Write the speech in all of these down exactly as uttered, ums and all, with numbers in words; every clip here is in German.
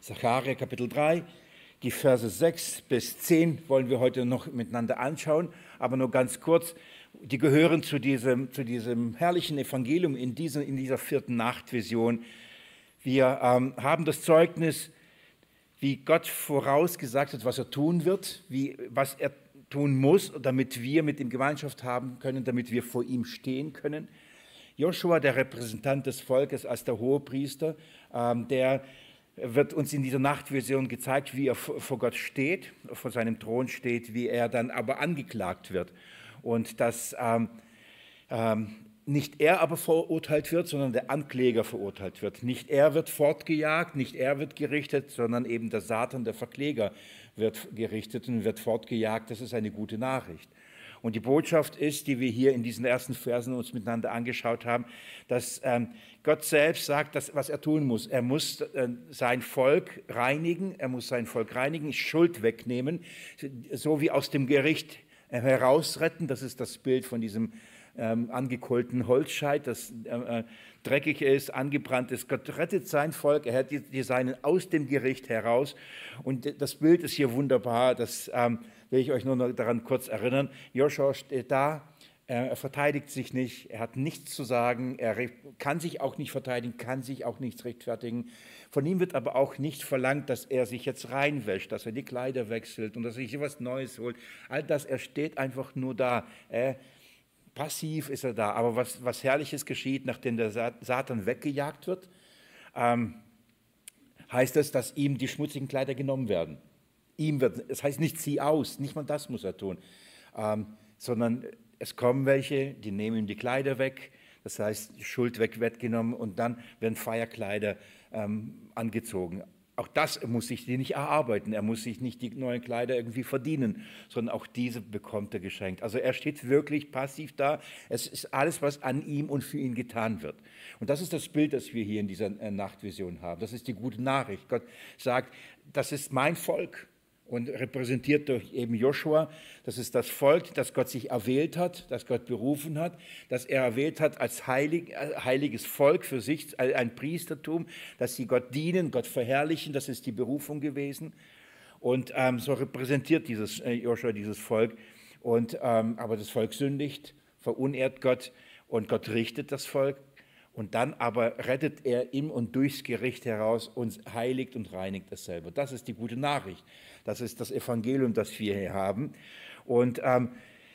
Sacharja Kapitel drei, die Verse sechs bis zehn wollen wir heute noch miteinander anschauen, aber nur ganz kurz. Die gehören zu diesem, zu diesem herrlichen Evangelium in, diesem, in dieser vierten Nachtvision. Wir ähm, haben das Zeugnis, wie Gott vorausgesagt hat, was er tun wird, wie, was er tun muss, damit wir mit ihm Gemeinschaft haben können, damit wir vor ihm stehen können. Joshua, der Repräsentant des Volkes als der Hohepriester, ähm, der wird uns in dieser Nachtvision gezeigt, wie er vor Gott steht, vor seinem Thron steht, wie er dann aber angeklagt wird. Und dass ähm, ähm, nicht er aber verurteilt wird, sondern der Ankläger verurteilt wird. Nicht er wird fortgejagt, nicht er wird gerichtet, sondern eben der Satan, der Verkläger, wird gerichtet und wird fortgejagt. Das ist eine gute Nachricht. Und die Botschaft ist, die wir hier in diesen ersten Versen uns miteinander angeschaut haben, dass ähm, Gott selbst sagt, dass, was er tun muss. Er muss äh, sein Volk reinigen, er muss sein Volk reinigen, Schuld wegnehmen, so wie aus dem Gericht äh, herausretten. Das ist das Bild von diesem ähm, angekohlten Holzscheit, das äh, dreckig ist, angebrannt ist. Gott rettet sein Volk, er hat die, die Seinen aus dem Gericht heraus. Und das Bild ist hier wunderbar, das ähm, will ich euch nur noch daran kurz erinnern. Joshua steht da, er verteidigt sich nicht, er hat nichts zu sagen, er kann sich auch nicht verteidigen, kann sich auch nichts rechtfertigen. Von ihm wird aber auch nicht verlangt, dass er sich jetzt reinwäscht, dass er die Kleider wechselt und dass er sich etwas Neues holt. All das, er steht einfach nur da. Er, passiv ist er da. Aber was, was Herrliches geschieht, nachdem der Satan weggejagt wird, ähm, heißt es, dass ihm die schmutzigen Kleider genommen werden. Ihm wird, es heißt nicht, zieh aus, nicht mal das muss er tun, ähm, sondern es kommen welche, die nehmen ihm die Kleider weg, das heißt, die Schuld weg wird genommen und dann werden Feierkleider ähm, angezogen. Auch das muss sich die nicht erarbeiten, er muss sich nicht die neuen Kleider irgendwie verdienen, sondern auch diese bekommt er geschenkt. Also er steht wirklich passiv da, es ist alles, was an ihm und für ihn getan wird. Und das ist das Bild, das wir hier in dieser Nachtvision haben. Das ist die gute Nachricht. Gott sagt, das ist mein Volk. Und repräsentiert durch eben Joshua, das ist das Volk, das Gott sich erwählt hat, das Gott berufen hat, das er erwählt hat als heilig, heiliges Volk für sich, ein Priestertum, dass sie Gott dienen, Gott verherrlichen, das ist die Berufung gewesen. Und ähm, so repräsentiert dieses äh, Joshua dieses Volk. Und, ähm, aber das Volk sündigt, verunehrt Gott und Gott richtet das Volk. Und dann aber rettet er im und durchs Gericht heraus uns, heiligt und reinigt es selber. Das ist die gute Nachricht. Das ist das Evangelium, das wir hier haben. Und ähm,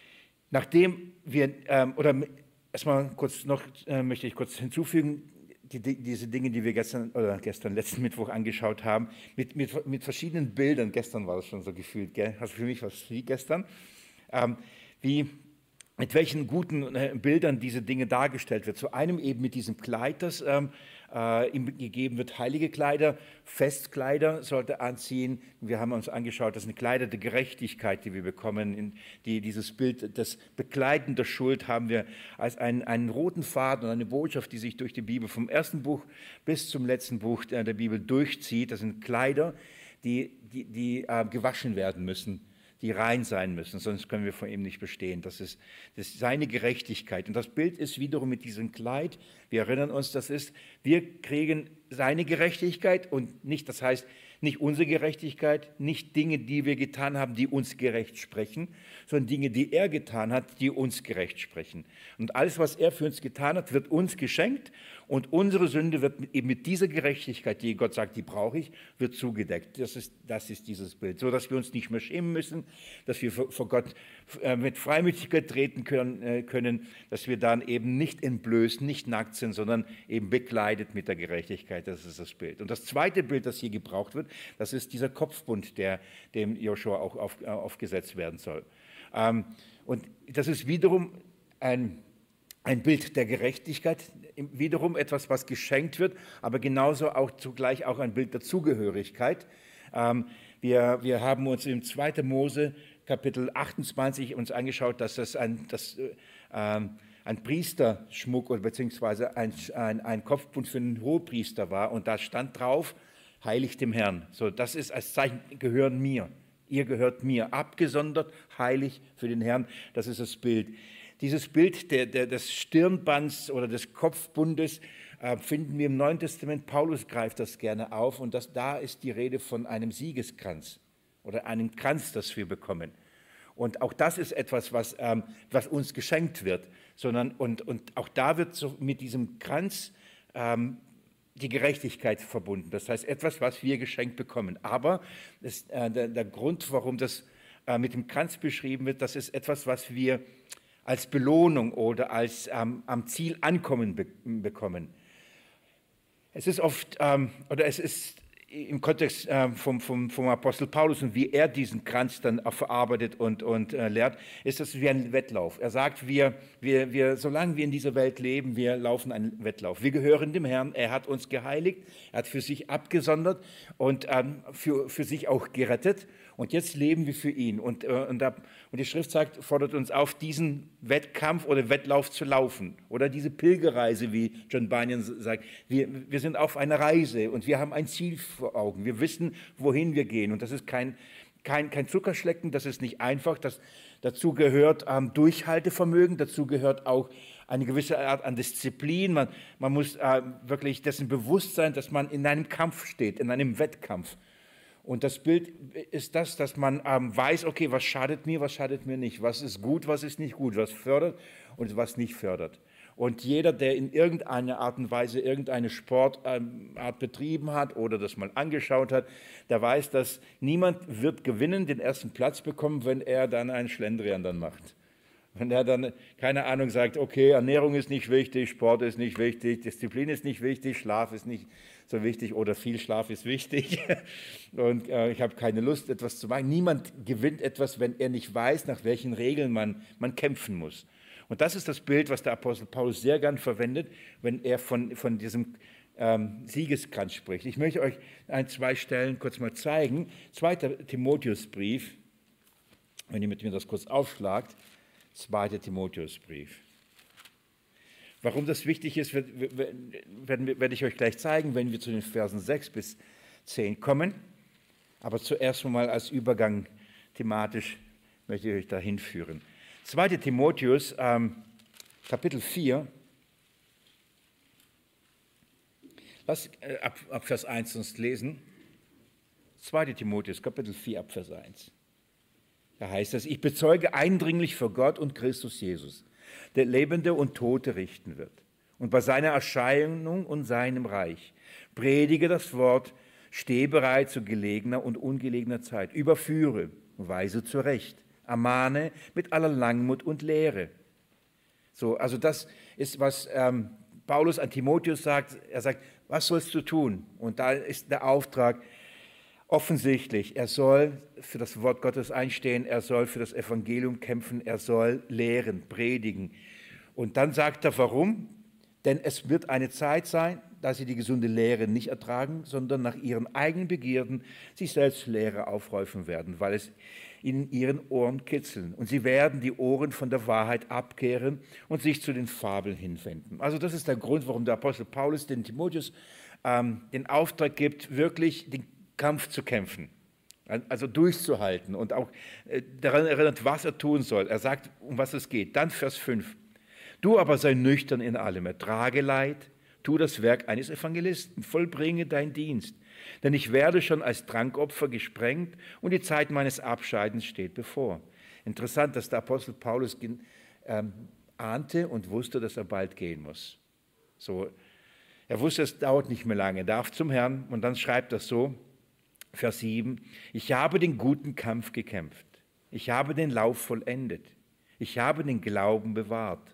nachdem wir, ähm, oder erstmal kurz noch, äh, möchte ich kurz hinzufügen, die, die, diese Dinge, die wir gestern, oder gestern, letzten Mittwoch angeschaut haben, mit, mit, mit verschiedenen Bildern, gestern war das schon so gefühlt, gell? Hast du für mich was wie gestern? Ähm, wie... mit welchen guten Bildern diese Dinge dargestellt wird. Zu einem eben mit diesem Kleid, das ähm, äh, ihm gegeben wird, heilige Kleider, Festkleider sollte anziehen. Wir haben uns angeschaut, das sind Kleider der Gerechtigkeit, die wir bekommen. In die, dieses Bild des Bekleiden der Schuld haben wir als einen, einen roten Faden und eine Botschaft, die sich durch die Bibel vom ersten Buch bis zum letzten Buch der Bibel durchzieht. Das sind Kleider, die, die, die äh, gewaschen werden müssen, die rein sein müssen, sonst können wir vor ihm nicht bestehen. Das ist, das ist seine Gerechtigkeit. Und das Bild ist wiederum mit diesem Kleid, wir erinnern uns, das ist, wir kriegen seine Gerechtigkeit und nicht, das heißt, nicht unsere Gerechtigkeit, nicht Dinge, die wir getan haben, die uns gerecht sprechen, sondern Dinge, die er getan hat, die uns gerecht sprechen. Und alles, was er für uns getan hat, wird uns geschenkt und unsere Sünde wird eben mit dieser Gerechtigkeit, die Gott sagt, die brauche ich, wird zugedeckt. Das ist, das ist dieses Bild, so dass wir uns nicht mehr schämen müssen, dass wir vor Gott mit Freimütigkeit treten können, können, dass wir dann eben nicht entblößt, nicht nackt sind, sondern eben bekleidet mit der Gerechtigkeit. Das ist das Bild. Und das zweite Bild, das hier gebraucht wird, das ist dieser Kopfbund, der dem Joshua auch auf, aufgesetzt werden soll. Ähm, und das ist wiederum ein, ein Bild der Gerechtigkeit, wiederum etwas, was geschenkt wird, aber genauso auch zugleich auch ein Bild der Zugehörigkeit. Ähm, wir, wir haben uns im zweiten Mose Kapitel achtundzwanzig uns angeschaut, dass das ein, das, ähm, ein Priesterschmuck oder beziehungsweise ein, ein, ein Kopfbund für einen Hohepriester war und da stand drauf, heilig dem Herrn. So, das ist als Zeichen, gehören mir. Ihr gehört mir. Abgesondert, heilig für den Herrn. Das ist das Bild. Dieses Bild der, der, des Stirnbands oder des Kopfbundes äh, finden wir im Neuen Testament. Paulus greift das gerne auf und das, da ist die Rede von einem Siegeskranz oder einem Kranz, das wir bekommen. Und auch das ist etwas, was, ähm, was uns geschenkt wird. Sondern, und, und auch da wird so mit diesem Kranz ähm, die Gerechtigkeit verbunden. Das heißt, etwas, was wir geschenkt bekommen. Aber das, äh, der, der Grund, warum das äh, mit dem Kranz beschrieben wird, das ist etwas, was wir als Belohnung oder als ähm, am Ziel ankommen be bekommen. Es ist oft, ähm, oder es ist im Kontext äh, vom, vom, vom Apostel Paulus und wie er diesen Kranz dann auch verarbeitet und, und äh, lehrt, ist das wie ein Wettlauf. Er sagt, wir, wir, wir, solange wir in dieser Welt leben, wir laufen einen Wettlauf. Wir gehören dem Herrn, er hat uns geheiligt, er hat für sich abgesondert und ähm, für, für sich auch gerettet. Und jetzt leben wir für ihn. Und, äh, und, da, und die Schrift sagt, fordert uns auf, diesen Wettkampf oder Wettlauf zu laufen. Oder diese Pilgerreise, wie John Bunyan sagt. Wir, wir sind auf einer Reise und wir haben ein Ziel vor Augen. Wir wissen, wohin wir gehen. Und das ist kein, kein, kein Zuckerschlecken, das ist nicht einfach. Das, dazu gehört ähm, Durchhaltevermögen, dazu gehört auch eine gewisse Art an Disziplin. Man, man muss äh, wirklich dessen bewusst sein, dass man in einem Kampf steht, in einem Wettkampf. Und das Bild ist das, dass man ähm, weiß, okay, was schadet mir, was schadet mir nicht, was ist gut, was ist nicht gut, was fördert und was nicht fördert. Und jeder, der in irgendeiner Art und Weise irgendeine Sportart ähm, betrieben hat oder das mal angeschaut hat, der weiß, dass niemand wird gewinnen, den ersten Platz bekommen, wenn er dann einen Schlendrian dann macht. Wenn er dann, keine Ahnung, sagt, okay, Ernährung ist nicht wichtig, Sport ist nicht wichtig, Disziplin ist nicht wichtig, Schlaf ist nicht so wichtig oder viel Schlaf ist wichtig und äh, ich habe keine Lust, etwas zu machen. Niemand gewinnt etwas, wenn er nicht weiß, nach welchen Regeln man, man kämpfen muss. Und das ist das Bild, was der Apostel Paulus sehr gern verwendet, wenn er von, von diesem ähm, Siegeskranz spricht. Ich möchte euch ein, zwei Stellen kurz mal zeigen. Zweiter Timotheusbrief, wenn ihr mit mir das kurz aufschlagt. Zweiter Timotheusbrief. Warum das wichtig ist, werde ich euch gleich zeigen, wenn wir zu den Versen sechs bis zehn kommen. Aber zuerst mal als Übergang thematisch möchte ich euch dahin führen. Zweiter Timotheus, ähm, Kapitel vier. Lass äh, ab, ab Vers eins uns lesen. Zweiter Timotheus, Kapitel vier, ab Vers eins. Da heißt es, ich bezeuge eindringlich vor Gott und Christus Jesus, der Lebende und Tote richten wird. Und bei seiner Erscheinung und seinem Reich predige das Wort, stehe bereit zu gelegener und ungelegener Zeit, überführe, weise zurecht, ermahne mit aller Langmut und Lehre. So, also das ist, was ähm, Paulus an Timotheus sagt. Er sagt, was sollst du tun? Und da ist der Auftrag, offensichtlich, er soll für das Wort Gottes einstehen, er soll für das Evangelium kämpfen, er soll lehren, predigen. Und dann sagt er, warum? Denn es wird eine Zeit sein, da sie die gesunde Lehre nicht ertragen, sondern nach ihren eigenen Begierden sich selbst Lehre aufhäufen werden, weil es in ihren Ohren kitzeln. Und sie werden die Ohren von der Wahrheit abkehren und sich zu den Fabeln hinwenden. Also das ist der Grund, warum der Apostel Paulus den Timotheus ähm, den Auftrag gibt, wirklich den Kampf zu kämpfen, also durchzuhalten und auch daran erinnert, was er tun soll. Er sagt, um was es geht. Dann Vers fünf. Du aber sei nüchtern in allem, ertrage Leid, tu das Werk eines Evangelisten, vollbringe deinen Dienst. Denn ich werde schon als Trankopfer gesprengt und die Zeit meines Abscheidens steht bevor. Interessant, dass der Apostel Paulus ähm, ahnte und wusste, dass er bald gehen muss. So, er wusste, es dauert nicht mehr lange, er darf zum Herrn und dann schreibt er so, Vers sieben, ich habe den guten Kampf gekämpft, ich habe den Lauf vollendet, ich habe den Glauben bewahrt.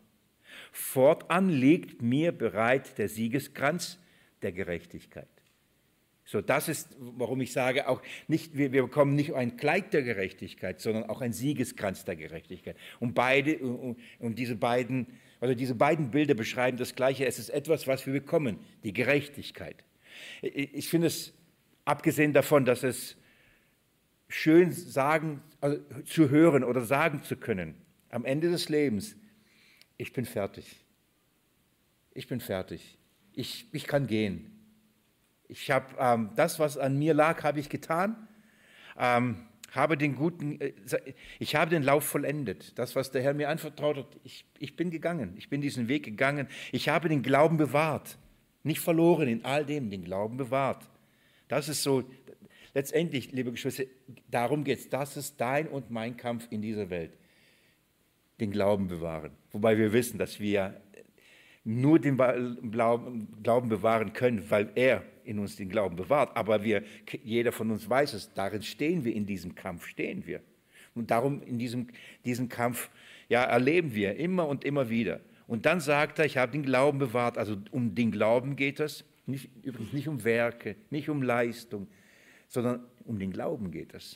Fortan liegt mir bereit der Siegeskranz der Gerechtigkeit. So, das ist, warum ich sage, auch nicht, wir, wir bekommen nicht ein Kleid der Gerechtigkeit, sondern auch ein Siegeskranz der Gerechtigkeit. Und beide, und, und diese beiden, also diese beiden Bilder beschreiben das Gleiche. Es ist etwas, was wir bekommen, die Gerechtigkeit. Ich, ich finde es, abgesehen davon, dass es schön sagen, also zu hören oder sagen zu können, am Ende des Lebens, ich bin fertig. Ich bin fertig. Ich, ich kann gehen. Ich habe ähm, das, was an mir lag, habe ich getan. Ähm, habe den guten, ich habe den Lauf vollendet. Das, was der Herr mir anvertraut hat, ich, ich bin gegangen. Ich bin diesen Weg gegangen. Ich habe den Glauben bewahrt. Nicht verloren in all dem, den Glauben bewahrt. Das ist so, letztendlich, liebe Geschwister, darum geht es. Das ist dein und mein Kampf in dieser Welt. Den Glauben bewahren. Wobei wir wissen, dass wir nur den Glauben bewahren können, weil er in uns den Glauben bewahrt. Aber wir, jeder von uns weiß es, darin stehen wir, in diesem Kampf stehen wir. Und darum in diesem, diesem Kampf ja, erleben wir immer und immer wieder. Und dann sagt er, ich habe den Glauben bewahrt. Also um den Glauben geht es. Nicht, übrigens nicht um Werke, nicht um Leistung, sondern um den Glauben geht es.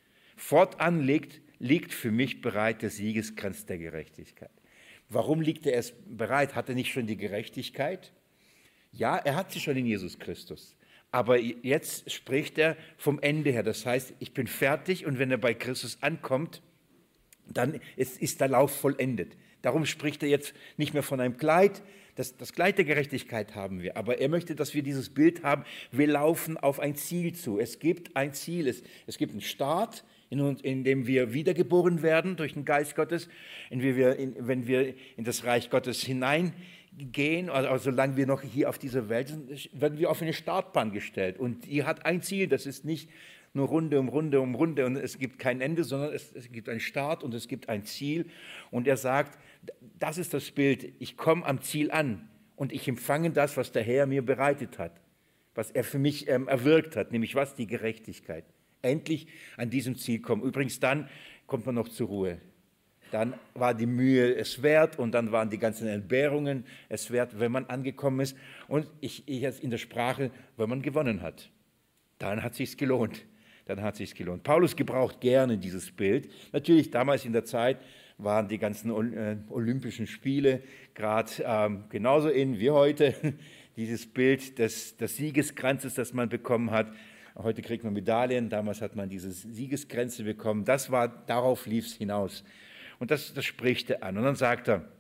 Fortan liegt, liegt für mich bereit der Siegeskranz der Gerechtigkeit. Warum liegt er erst bereit? Hat er nicht schon die Gerechtigkeit? Ja, er hat sie schon in Jesus Christus. Aber jetzt spricht er vom Ende her. Das heißt, ich bin fertig und wenn er bei Christus ankommt, dann ist, ist der Lauf vollendet. Darum spricht er jetzt nicht mehr von einem Kleid. Das, das Kleid der Gerechtigkeit haben wir. Aber er möchte, dass wir dieses Bild haben. Wir laufen auf ein Ziel zu. Es gibt ein Ziel. Es, es gibt einen Start, in, uns, in dem wir wiedergeboren werden durch den Geist Gottes, in dem wir, in, wenn wir in das Reich Gottes hineingehen, also, also solange wir noch hier auf dieser Welt sind, werden wir auf eine Startbahn gestellt. Und die hat ein Ziel, das ist nicht nur Runde um Runde um Runde und es gibt kein Ende, sondern es, es gibt einen Start und es gibt ein Ziel. Und er sagt, das ist das Bild, ich komme am Ziel an und ich empfange das, was der Herr mir bereitet hat, was er für mich ähm, erwirkt hat, nämlich was? Die Gerechtigkeit. Endlich an diesem Ziel kommen. Übrigens dann kommt man noch zur Ruhe. Dann war die Mühe es wert und dann waren die ganzen Entbehrungen es wert, wenn man angekommen ist. Und ich, ich jetzt in der Sprache, wenn man gewonnen hat. Dann hat es sich gelohnt. Dann hat es sich gelohnt. Paulus gebraucht gerne dieses Bild. Natürlich damals in der Zeit waren die ganzen Olympischen Spiele gerade ähm, genauso in wie heute. Dieses Bild des, des Siegeskranzes, das man bekommen hat. Heute kriegt man Medaillen, damals hat man diese Siegeskränze bekommen. Das war, darauf lief es hinaus. Und das, das spricht er an. Und dann sagt er,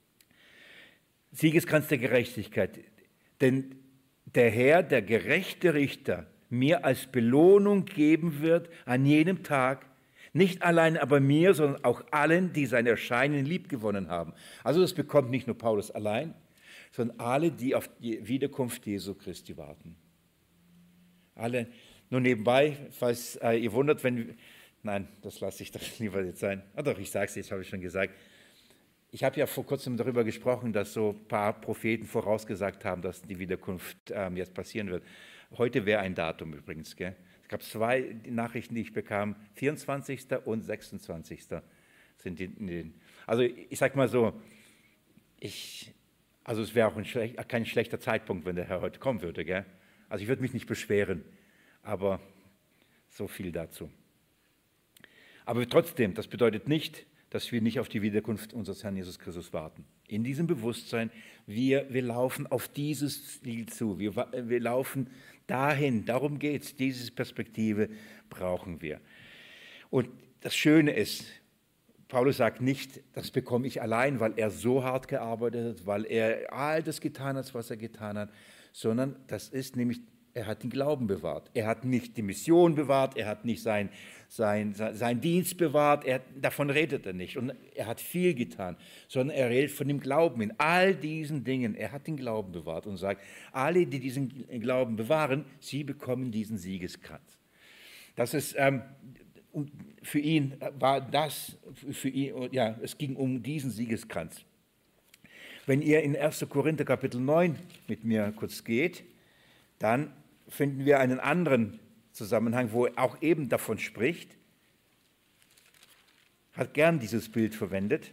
Siegeskranz der Gerechtigkeit. Denn der Herr, der gerechte Richter, mir als Belohnung geben wird an jenem Tag, nicht allein aber mir, sondern auch allen, die sein Erscheinen liebgewonnen haben. Also das bekommt nicht nur Paulus allein, sondern alle, die auf die Wiederkunft Jesu Christi warten. Alle, nur nebenbei, falls äh, ihr wundert, wenn, nein, das lasse ich doch lieber jetzt sein. Ah doch, ich sage es jetzt, habe ich schon gesagt. Ich habe ja vor kurzem darüber gesprochen, dass so ein paar Propheten vorausgesagt haben, dass die Wiederkunft ähm, jetzt passieren wird. Heute wäre ein Datum übrigens, gell? Es gab zwei Nachrichten, die ich bekam, vierundzwanzigsten und sechsundzwanzigsten sind die, die also ich sage mal so, ich, also es wäre auch ein schlecht, kein schlechter Zeitpunkt, wenn der Herr heute kommen würde, gell? Also ich würde mich nicht beschweren, aber so viel dazu. Aber trotzdem, das bedeutet nicht, dass wir nicht auf die Wiederkunft unseres Herrn Jesus Christus warten. In diesem Bewusstsein, wir, wir laufen auf dieses Ziel zu, wir, wir laufen dahin, darum geht es, diese Perspektive brauchen wir. Und das Schöne ist, Paulus sagt nicht, das bekomme ich allein, weil er so hart gearbeitet hat, weil er all das getan hat, was er getan hat, sondern das ist nämlich, er hat den Glauben bewahrt. Er hat nicht die Mission bewahrt, er hat nicht sein, sein, sein Dienst bewahrt, er, davon redet er nicht. Und er hat viel getan, sondern er redet von dem Glauben in all diesen Dingen. Er hat den Glauben bewahrt und sagt, alle, die diesen Glauben bewahren, sie bekommen diesen Siegeskranz. Das ist, ähm, für ihn war das, für ihn, ja, es ging um diesen Siegeskranz. Wenn ihr in ersten Korinther Kapitel neun mit mir kurz geht, dann finden wir einen anderen Zusammenhang, wo er auch eben davon spricht, hat gern dieses Bild verwendet.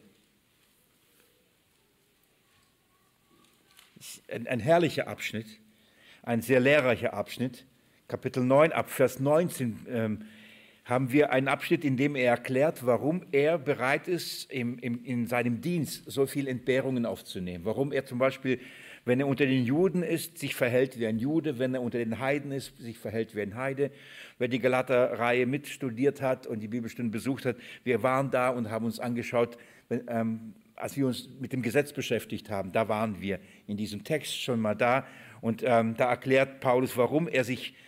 Ein, ein herrlicher Abschnitt, ein sehr lehrreicher Abschnitt. Kapitel neun, ab Vers neunzehn ähm, haben wir einen Abschnitt, in dem er erklärt, warum er bereit ist, im, im, in seinem Dienst so viele Entbehrungen aufzunehmen. Warum er zum Beispiel, wenn er unter den Juden ist, sich verhält wie ein Jude, wenn er unter den Heiden ist, sich verhält wie ein Heide. Wer die Galater-Reihe mitstudiert hat und die Bibelstunden besucht hat, wir waren da und haben uns angeschaut, ähm, als wir uns mit dem Gesetz beschäftigt haben, da waren wir in diesem Text schon mal da. Und ähm, da erklärt Paulus, warum er sich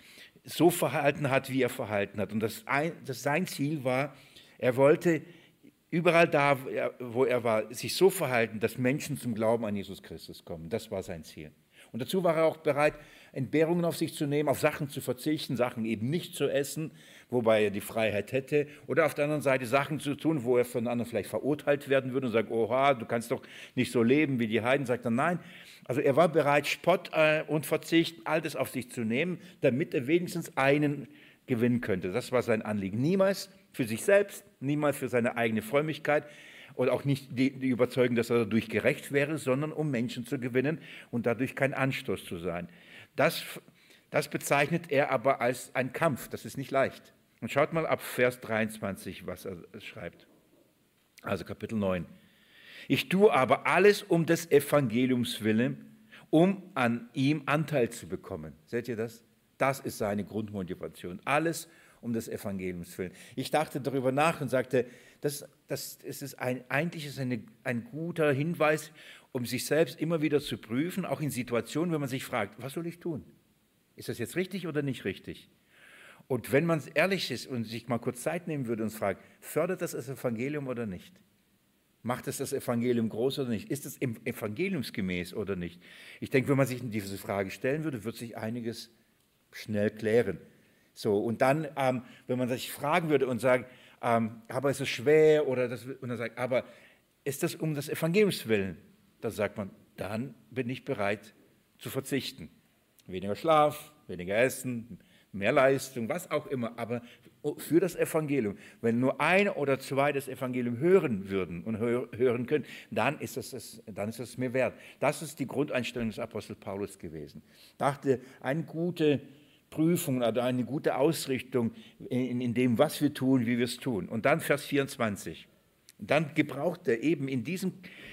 so verhalten hat, wie er verhalten hat. Und das, das sein Ziel war, er wollte überall da, wo er war, sich so verhalten, dass Menschen zum Glauben an Jesus Christus kommen. Das war sein Ziel. Und dazu war er auch bereit, Entbehrungen auf sich zu nehmen, auf Sachen zu verzichten, Sachen eben nicht zu essen, wobei er die Freiheit hätte, oder auf der anderen Seite Sachen zu tun, wo er von anderen vielleicht verurteilt werden würde und sagt, oha, du kannst doch nicht so leben wie die Heiden, sagt er nein. Also er war bereit, Spott äh, und Verzicht, all das auf sich zu nehmen, damit er wenigstens einen gewinnen könnte. Das war sein Anliegen. Niemals für sich selbst, niemals für seine eigene Frömmigkeit und auch nicht die, die Überzeugung, dass er dadurch gerecht wäre, sondern um Menschen zu gewinnen und dadurch kein Anstoß zu sein. Das, das bezeichnet er aber als einen Kampf. Das ist nicht leicht. Und schaut mal ab Vers dreiundzwanzig, was er schreibt. Also Kapitel neun. Ich tue aber alles um des Evangeliums willen, um an ihm Anteil zu bekommen. Seht ihr das? Das ist seine Grundmotivation. Alles um des Evangeliums willen. Ich dachte darüber nach und sagte, das, das, das ist ein, eigentlich ist eine, ein guter Hinweis, um sich selbst immer wieder zu prüfen, auch in Situationen, wenn man sich fragt, was soll ich tun? Ist das jetzt richtig oder nicht richtig? Und wenn man ehrlich ist und sich mal kurz Zeit nehmen würde und fragt, fördert das das Evangelium oder nicht? Macht es das Evangelium groß oder nicht? Ist es evangeliumsgemäß oder nicht? Ich denke, wenn man sich diese Frage stellen würde, wird sich einiges schnell klären. So, und dann, ähm, wenn man sich fragen würde und sagt, ähm, aber ist es schwer oder das, und dann sagt, aber ist das um des Evangeliums willen? Dann sagt man, dann bin ich bereit zu verzichten. Weniger Schlaf, weniger Essen, mehr Leistung, was auch immer, aber für das Evangelium. Wenn nur ein oder zwei das Evangelium hören würden und hören können, dann ist es, dann ist es mir wert. Das ist die Grundeinstellung des Apostel Paulus gewesen. Ich dachte, eine gute Prüfung oder eine gute Ausrichtung in, in dem, was wir tun, wie wir es tun. Und dann Vers vierundzwanzig. Und dann gebraucht er eben in diesem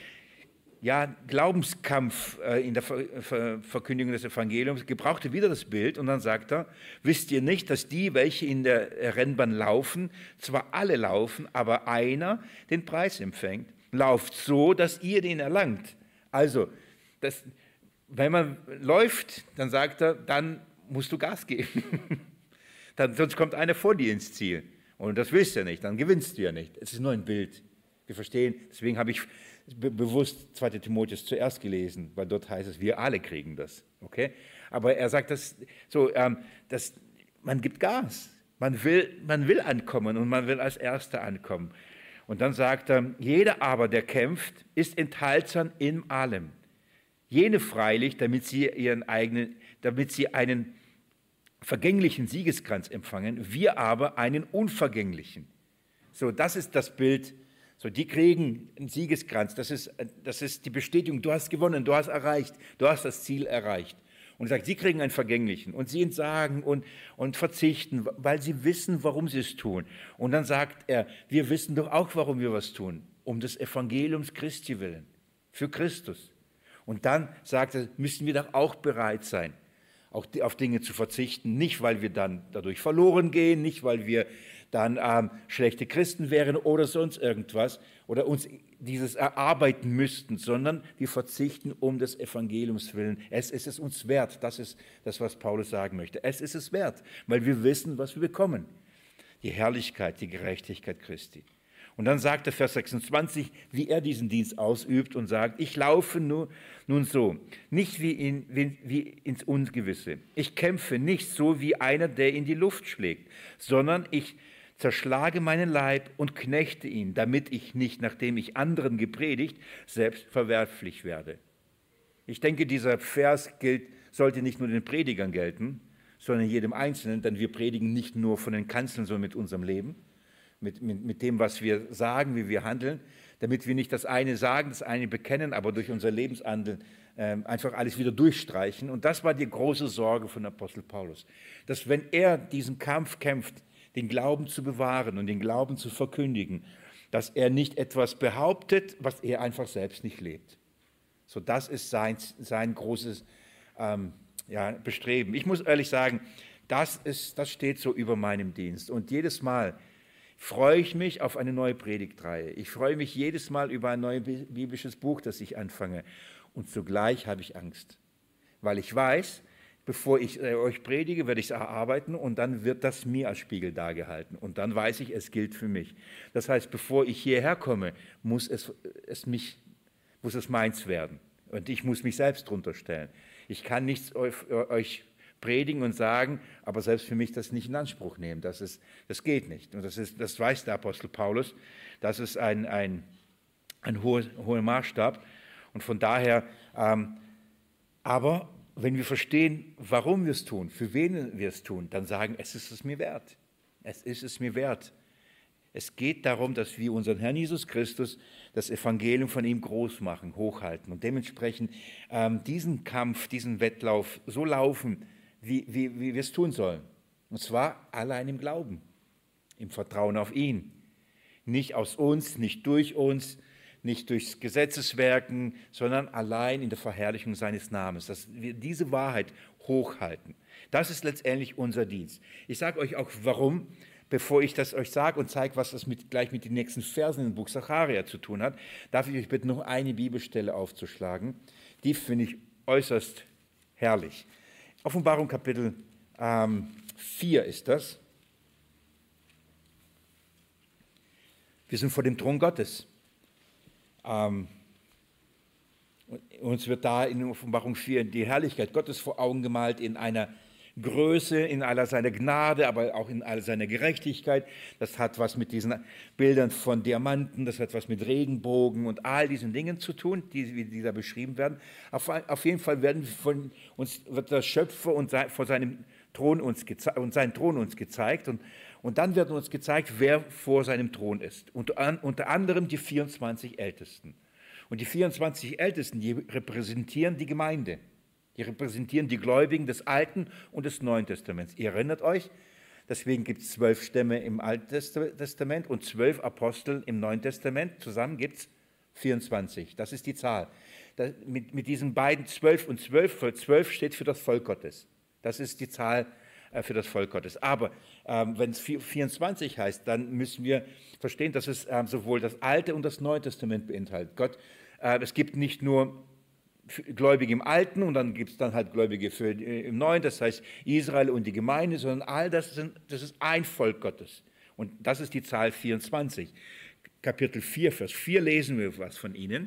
ja, Glaubenskampf äh, in der Ver Ver Verkündigung des Evangeliums, gebrauchte wieder das Bild und dann sagt er, wisst ihr nicht, dass die, welche in der Rennbahn laufen, zwar alle laufen, aber einer den Preis empfängt, lauft so, dass ihr den erlangt. Also, das, wenn man läuft, dann sagt er, dann musst du Gas geben. dann, sonst kommt einer vor dir ins Ziel. Und das willst du ja nicht, dann gewinnst du ja nicht. Es ist nur ein Bild. Wir verstehen, deswegen habe ich be bewusst zweiter Timotheus zuerst gelesen, weil dort heißt es, wir alle kriegen das. Okay? Aber er sagt, das, so, ähm, das, man gibt Gas. Man will, man will ankommen und man will als Erster ankommen. Und dann sagt er, jeder aber, der kämpft, ist enthaltsam in allem. Jene freilich, damit sie, ihren eigenen, damit sie einen vergänglichen Siegeskranz empfangen, wir aber einen unvergänglichen. So, das ist das Bild. So, die kriegen einen Siegeskranz. Das ist, das ist die Bestätigung, du hast gewonnen, du hast erreicht, du hast das Ziel erreicht. Und er sagt, sie kriegen einen vergänglichen und sie entsagen und, und verzichten, weil sie wissen, warum sie es tun. Und dann sagt er, wir wissen doch auch, warum wir was tun, um des Evangeliums Christi willen, für Christus. Und dann sagt er, müssen wir doch auch bereit sein, auch auf Dinge zu verzichten, nicht weil wir dann dadurch verloren gehen, nicht weil wir dann ähm, schlechte Christen wären oder sonst irgendwas oder uns dieses erarbeiten müssten, sondern wir verzichten um des Evangeliums willen. Es ist es uns wert, das ist das, was Paulus sagen möchte. Es ist es wert, weil wir wissen, was wir bekommen. Die Herrlichkeit, die Gerechtigkeit Christi. Und dann sagt er Vers sechsundzwanzig, wie er diesen Dienst ausübt und sagt, ich laufe nur, nun so, nicht wie, in, wie, wie ins Ungewisse. Ich kämpfe nicht so wie einer, der in die Luft schlägt, sondern ich zerschlage meinen Leib und knechte ihn, damit ich nicht, nachdem ich anderen gepredigt, selbst verwerflich werde. Ich denke, dieser Vers gilt, sollte nicht nur den Predigern gelten, sondern jedem Einzelnen, denn wir predigen nicht nur von den Kanzeln, sondern mit unserem Leben. Mit, mit, mit dem, was wir sagen, wie wir handeln, damit wir nicht das eine sagen, das eine bekennen, aber durch unser Lebenshandeln äh, einfach alles wieder durchstreichen. Und das war die große Sorge von Apostel Paulus, dass wenn er diesen Kampf kämpft, den Glauben zu bewahren und den Glauben zu verkündigen, dass er nicht etwas behauptet, was er einfach selbst nicht lebt. So, das ist sein, sein großes ähm, ja, Bestreben. Ich muss ehrlich sagen, das, ist, das steht so über meinem Dienst. Und jedes Mal freue ich mich auf eine neue Predigtreihe. Ich freue mich jedes Mal über ein neues biblisches Buch, das ich anfange. Und zugleich habe ich Angst, weil ich weiß, bevor ich äh, euch predige, werde ich es erarbeiten und dann wird das mir als Spiegel dargehalten. Und dann weiß ich, es gilt für mich. Das heißt, bevor ich hierher komme, muss es, es, mich, muss es meins werden. Und ich muss mich selbst drunter stellen. Ich kann nichts euch predigen und sagen, aber selbst für mich das nicht in Anspruch nehmen. Das, ist, das geht nicht. Und das, ist, das weiß der Apostel Paulus. Das ist ein, ein, ein hoher, hoher Maßstab. Und von daher, ähm, aber wenn wir verstehen, warum wir es tun, für wen wir es tun, dann sagen, es ist es mir wert. Es ist es mir wert. Es geht darum, dass wir unseren Herrn Jesus Christus, das Evangelium von ihm groß machen, hochhalten und dementsprechend ähm, diesen Kampf, diesen Wettlauf so laufen, wie, wie, wie wir es tun sollen. Und zwar allein im Glauben, im Vertrauen auf ihn. Nicht aus uns, nicht durch uns, nicht durch Gesetzeswerken, sondern allein in der Verherrlichung seines Namens, dass wir diese Wahrheit hochhalten. Das ist letztendlich unser Dienst. Ich sage euch auch, warum, bevor ich das euch sage und zeige, was das mit, gleich mit den nächsten Versen im Buch Sacharja zu tun hat, darf ich euch bitten, noch eine Bibelstelle aufzuschlagen. Die finde ich äußerst herrlich. Offenbarung Kapitel ähm, vier ist das. Wir sind vor dem Thron Gottes. Ähm, uns wird da in Offenbarung vier die Herrlichkeit Gottes vor Augen gemalt in einer Größe, in aller seiner Gnade, aber auch in aller seiner Gerechtigkeit. Das hat was mit diesen Bildern von Diamanten, das hat was mit Regenbogen und all diesen Dingen zu tun, die, die da beschrieben werden. Auf, auf jeden Fall werden von uns, wird der Schöpfer und sein, vor seinem Thron uns und sein Thron uns gezeigt und, und dann wird uns gezeigt, wer vor seinem Thron ist. Und an, unter anderem die vierundzwanzig Ältesten. Und die vierundzwanzig Ältesten, die repräsentieren die Gemeinde. Die repräsentieren die Gläubigen des Alten und des Neuen Testaments. Ihr erinnert euch, deswegen gibt es zwölf Stämme im Alten Testament und zwölf Apostel im Neuen Testament. Zusammen gibt es vierundzwanzig. Das ist die Zahl. Da, mit, mit diesen beiden zwölf und zwölf, für zwölf steht für das Volk Gottes. Das ist die Zahl äh, für das Volk Gottes. Aber ähm, wenn es vierundzwanzig heißt, dann müssen wir verstehen, dass es ähm, sowohl das Alte und das Neue Testament beinhaltet. Gott, äh, es gibt nicht nur Gläubige im Alten und dann gibt es dann halt Gläubige für, äh, im Neuen, das heißt Israel und die Gemeinde, sondern all das, sind, das ist ein Volk Gottes. Und das ist die Zahl vierundzwanzig. Kapitel vier, Vers vier lesen wir was von ihnen.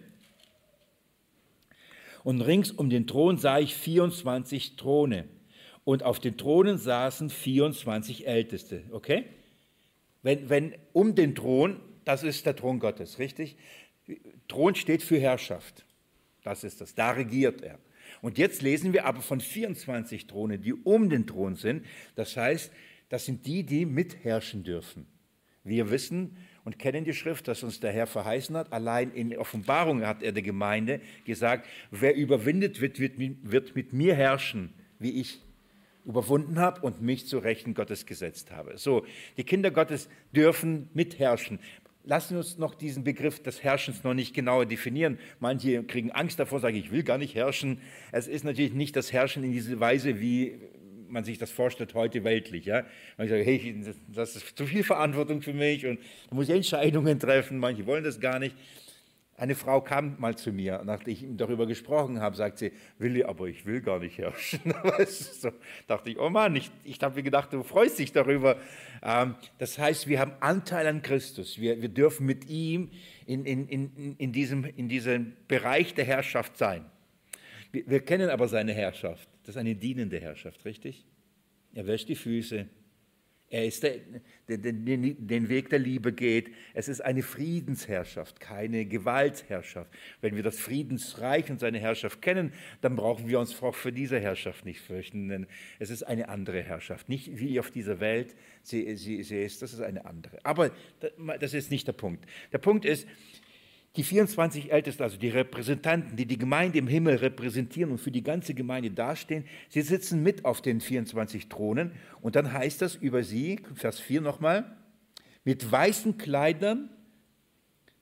Und rings um den Thron sah ich vierundzwanzig Throne und auf den Thronen saßen vierundzwanzig Älteste. Okay? Wenn, wenn um den Thron, das ist der Thron Gottes, richtig? Thron steht für Herrschaft. Das ist das, da regiert er. Und jetzt lesen wir aber von vierundzwanzig Thronen, die um den Thron sind. Das heißt, das sind die, die mitherrschen dürfen. Wir wissen und kennen die Schrift, dass uns der Herr verheißen hat. Allein in Offenbarung hat er der Gemeinde gesagt, wer überwindet, wird, wird, wird mit mir herrschen, wie ich überwunden habe und mich zu Rechten Gottes gesetzt habe. So, die Kinder Gottes dürfen mitherrschen. Lassen wir uns noch diesen Begriff des Herrschens noch nicht genauer definieren. Manche kriegen Angst davor, sagen, ich will gar nicht herrschen. Es ist natürlich nicht das Herrschen in dieser Weise, wie man sich das vorstellt heute weltlich. Ja? Man sagt, hey, das ist zu viel Verantwortung für mich und da muss ich Entscheidungen treffen. Manche wollen das gar nicht. Eine Frau kam mal zu mir, nachdem ich darüber gesprochen habe, sagt sie, Willi, aber ich will gar nicht herrschen. So dachte ich, oh Mann, ich, ich habe mir gedacht, du freust dich darüber. Das heißt, wir haben Anteil an Christus. Wir, wir dürfen mit ihm in, in, in, in, diesem, in diesem Bereich der Herrschaft sein. Wir, wir kennen aber seine Herrschaft. Das ist eine dienende Herrschaft, richtig? Er wäscht die Füße. Er ist der, der, der, den Weg der Liebe geht. Es ist eine Friedensherrschaft, keine Gewaltherrschaft. Wenn wir das Friedensreich und seine Herrschaft kennen, dann brauchen wir uns auch für diese Herrschaft nicht fürchten. Denn es ist eine andere Herrschaft. Nicht wie auf dieser Welt sie, sie, sie ist, das ist eine andere. Aber das ist nicht der Punkt. Der Punkt ist, die vierundzwanzig Ältesten, also die Repräsentanten, die die Gemeinde im Himmel repräsentieren und für die ganze Gemeinde dastehen, sie sitzen mit auf den vierundzwanzig Thronen. Und dann heißt das über sie, Vers vier nochmal, mit weißen Kleidern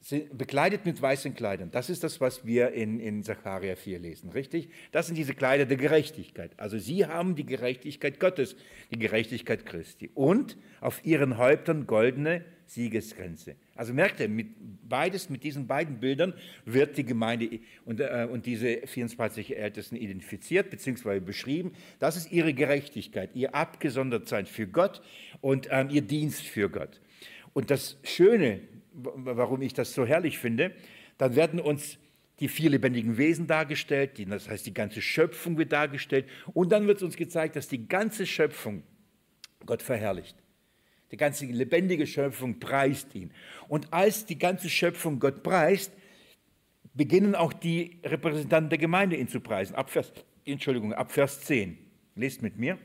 bekleidet mit weißen Kleidern. Das ist das, was wir in, in Sacharja vier lesen, richtig? Das sind diese Kleider der Gerechtigkeit. Also sie haben die Gerechtigkeit Gottes, die Gerechtigkeit Christi. Und auf ihren Häuptern goldene Siegeskränze. Also merkt ihr, mit, beides, mit diesen beiden Bildern wird die Gemeinde und, äh, und diese vierundzwanzig Ältesten identifiziert bzw. beschrieben. Das ist ihre Gerechtigkeit, ihr Abgesondertsein für Gott und ähm, ihr Dienst für Gott. Und das Schöne, warum ich das so herrlich finde, dann werden uns die vier lebendigen Wesen dargestellt, die, das heißt die ganze Schöpfung wird dargestellt und dann wird uns gezeigt, dass die ganze Schöpfung Gott verherrlicht. Die ganze lebendige Schöpfung preist ihn. Und als die ganze Schöpfung Gott preist, beginnen auch die Repräsentanten der Gemeinde ihn zu preisen. Ab Vers, Entschuldigung, ab Vers zehn. Lest mit mir.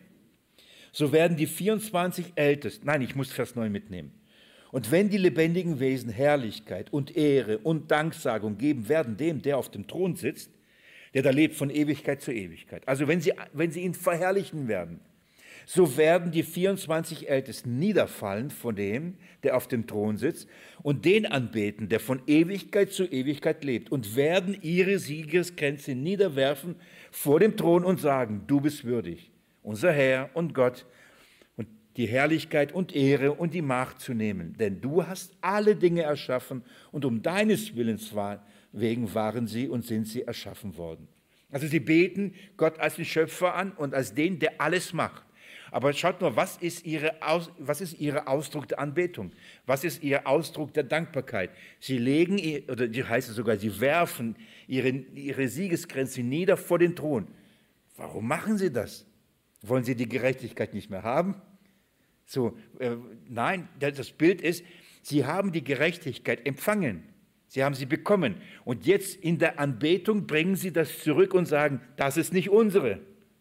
So werden die vierundzwanzig Ältesten, nein, ich muss Vers neun mitnehmen. Und wenn die lebendigen Wesen Herrlichkeit und Ehre und Danksagung geben werden dem, der auf dem Thron sitzt, der da lebt von Ewigkeit zu Ewigkeit. Also wenn sie, wenn sie ihn verherrlichen werden, so werden die vierundzwanzig Ältesten niederfallen vor dem, der auf dem Thron sitzt, und den anbeten, der von Ewigkeit zu Ewigkeit lebt, und werden ihre Siegeskränze niederwerfen vor dem Thron und sagen, du bist würdig, unser Herr und Gott, und die Herrlichkeit und Ehre und die Macht zu nehmen. Denn du hast alle Dinge erschaffen, und um deines Willens wegen waren sie und sind sie erschaffen worden. Also sie beten Gott als den Schöpfer an und als den, der alles macht. Aber schaut nur, was ist, ihre, was ist Ihr Ausdruck der Anbetung? Was ist Ihr Ausdruck der Dankbarkeit? Sie legen, oder die heißt es sogar, sie werfen ihre, ihre Siegesgrenze nieder vor den Thron. Warum machen Sie das? Wollen Sie die Gerechtigkeit nicht mehr haben? So, äh, nein, das Bild ist, Sie haben die Gerechtigkeit empfangen. Sie haben sie bekommen. Und jetzt in der Anbetung bringen Sie das zurück und sagen, das ist nicht unsere.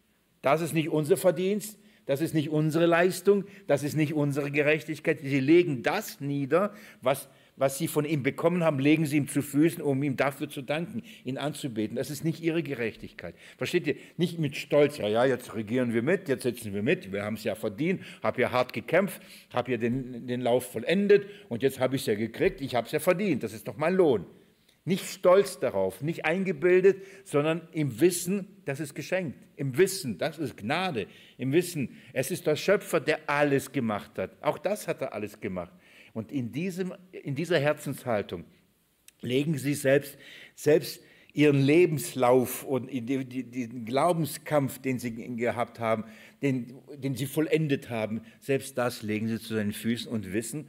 Das ist nicht unser Verdienst. Das ist nicht unsere Leistung, das ist nicht unsere Gerechtigkeit. Sie legen das nieder, was, was sie von ihm bekommen haben, legen sie ihm zu Füßen, um ihm dafür zu danken, ihn anzubeten. Das ist nicht ihre Gerechtigkeit. Versteht ihr? Nicht mit Stolz, ja, ja, jetzt regieren wir mit, jetzt sitzen wir mit, wir haben es ja verdient, habe ja hart gekämpft, habe ja den, den Lauf vollendet und jetzt habe ich es ja gekriegt, ich habe es ja verdient, das ist doch mein Lohn. Nicht stolz darauf, nicht eingebildet, sondern im Wissen, das ist geschenkt. Im Wissen, das ist Gnade. Im Wissen, es ist der Schöpfer, der alles gemacht hat. Auch das hat er alles gemacht. Und in, diesem, in dieser Herzenshaltung legen Sie selbst, selbst Ihren Lebenslauf und die, die, den Glaubenskampf, den Sie gehabt haben, den, den Sie vollendet haben, selbst das legen Sie zu seinen Füßen und wissen,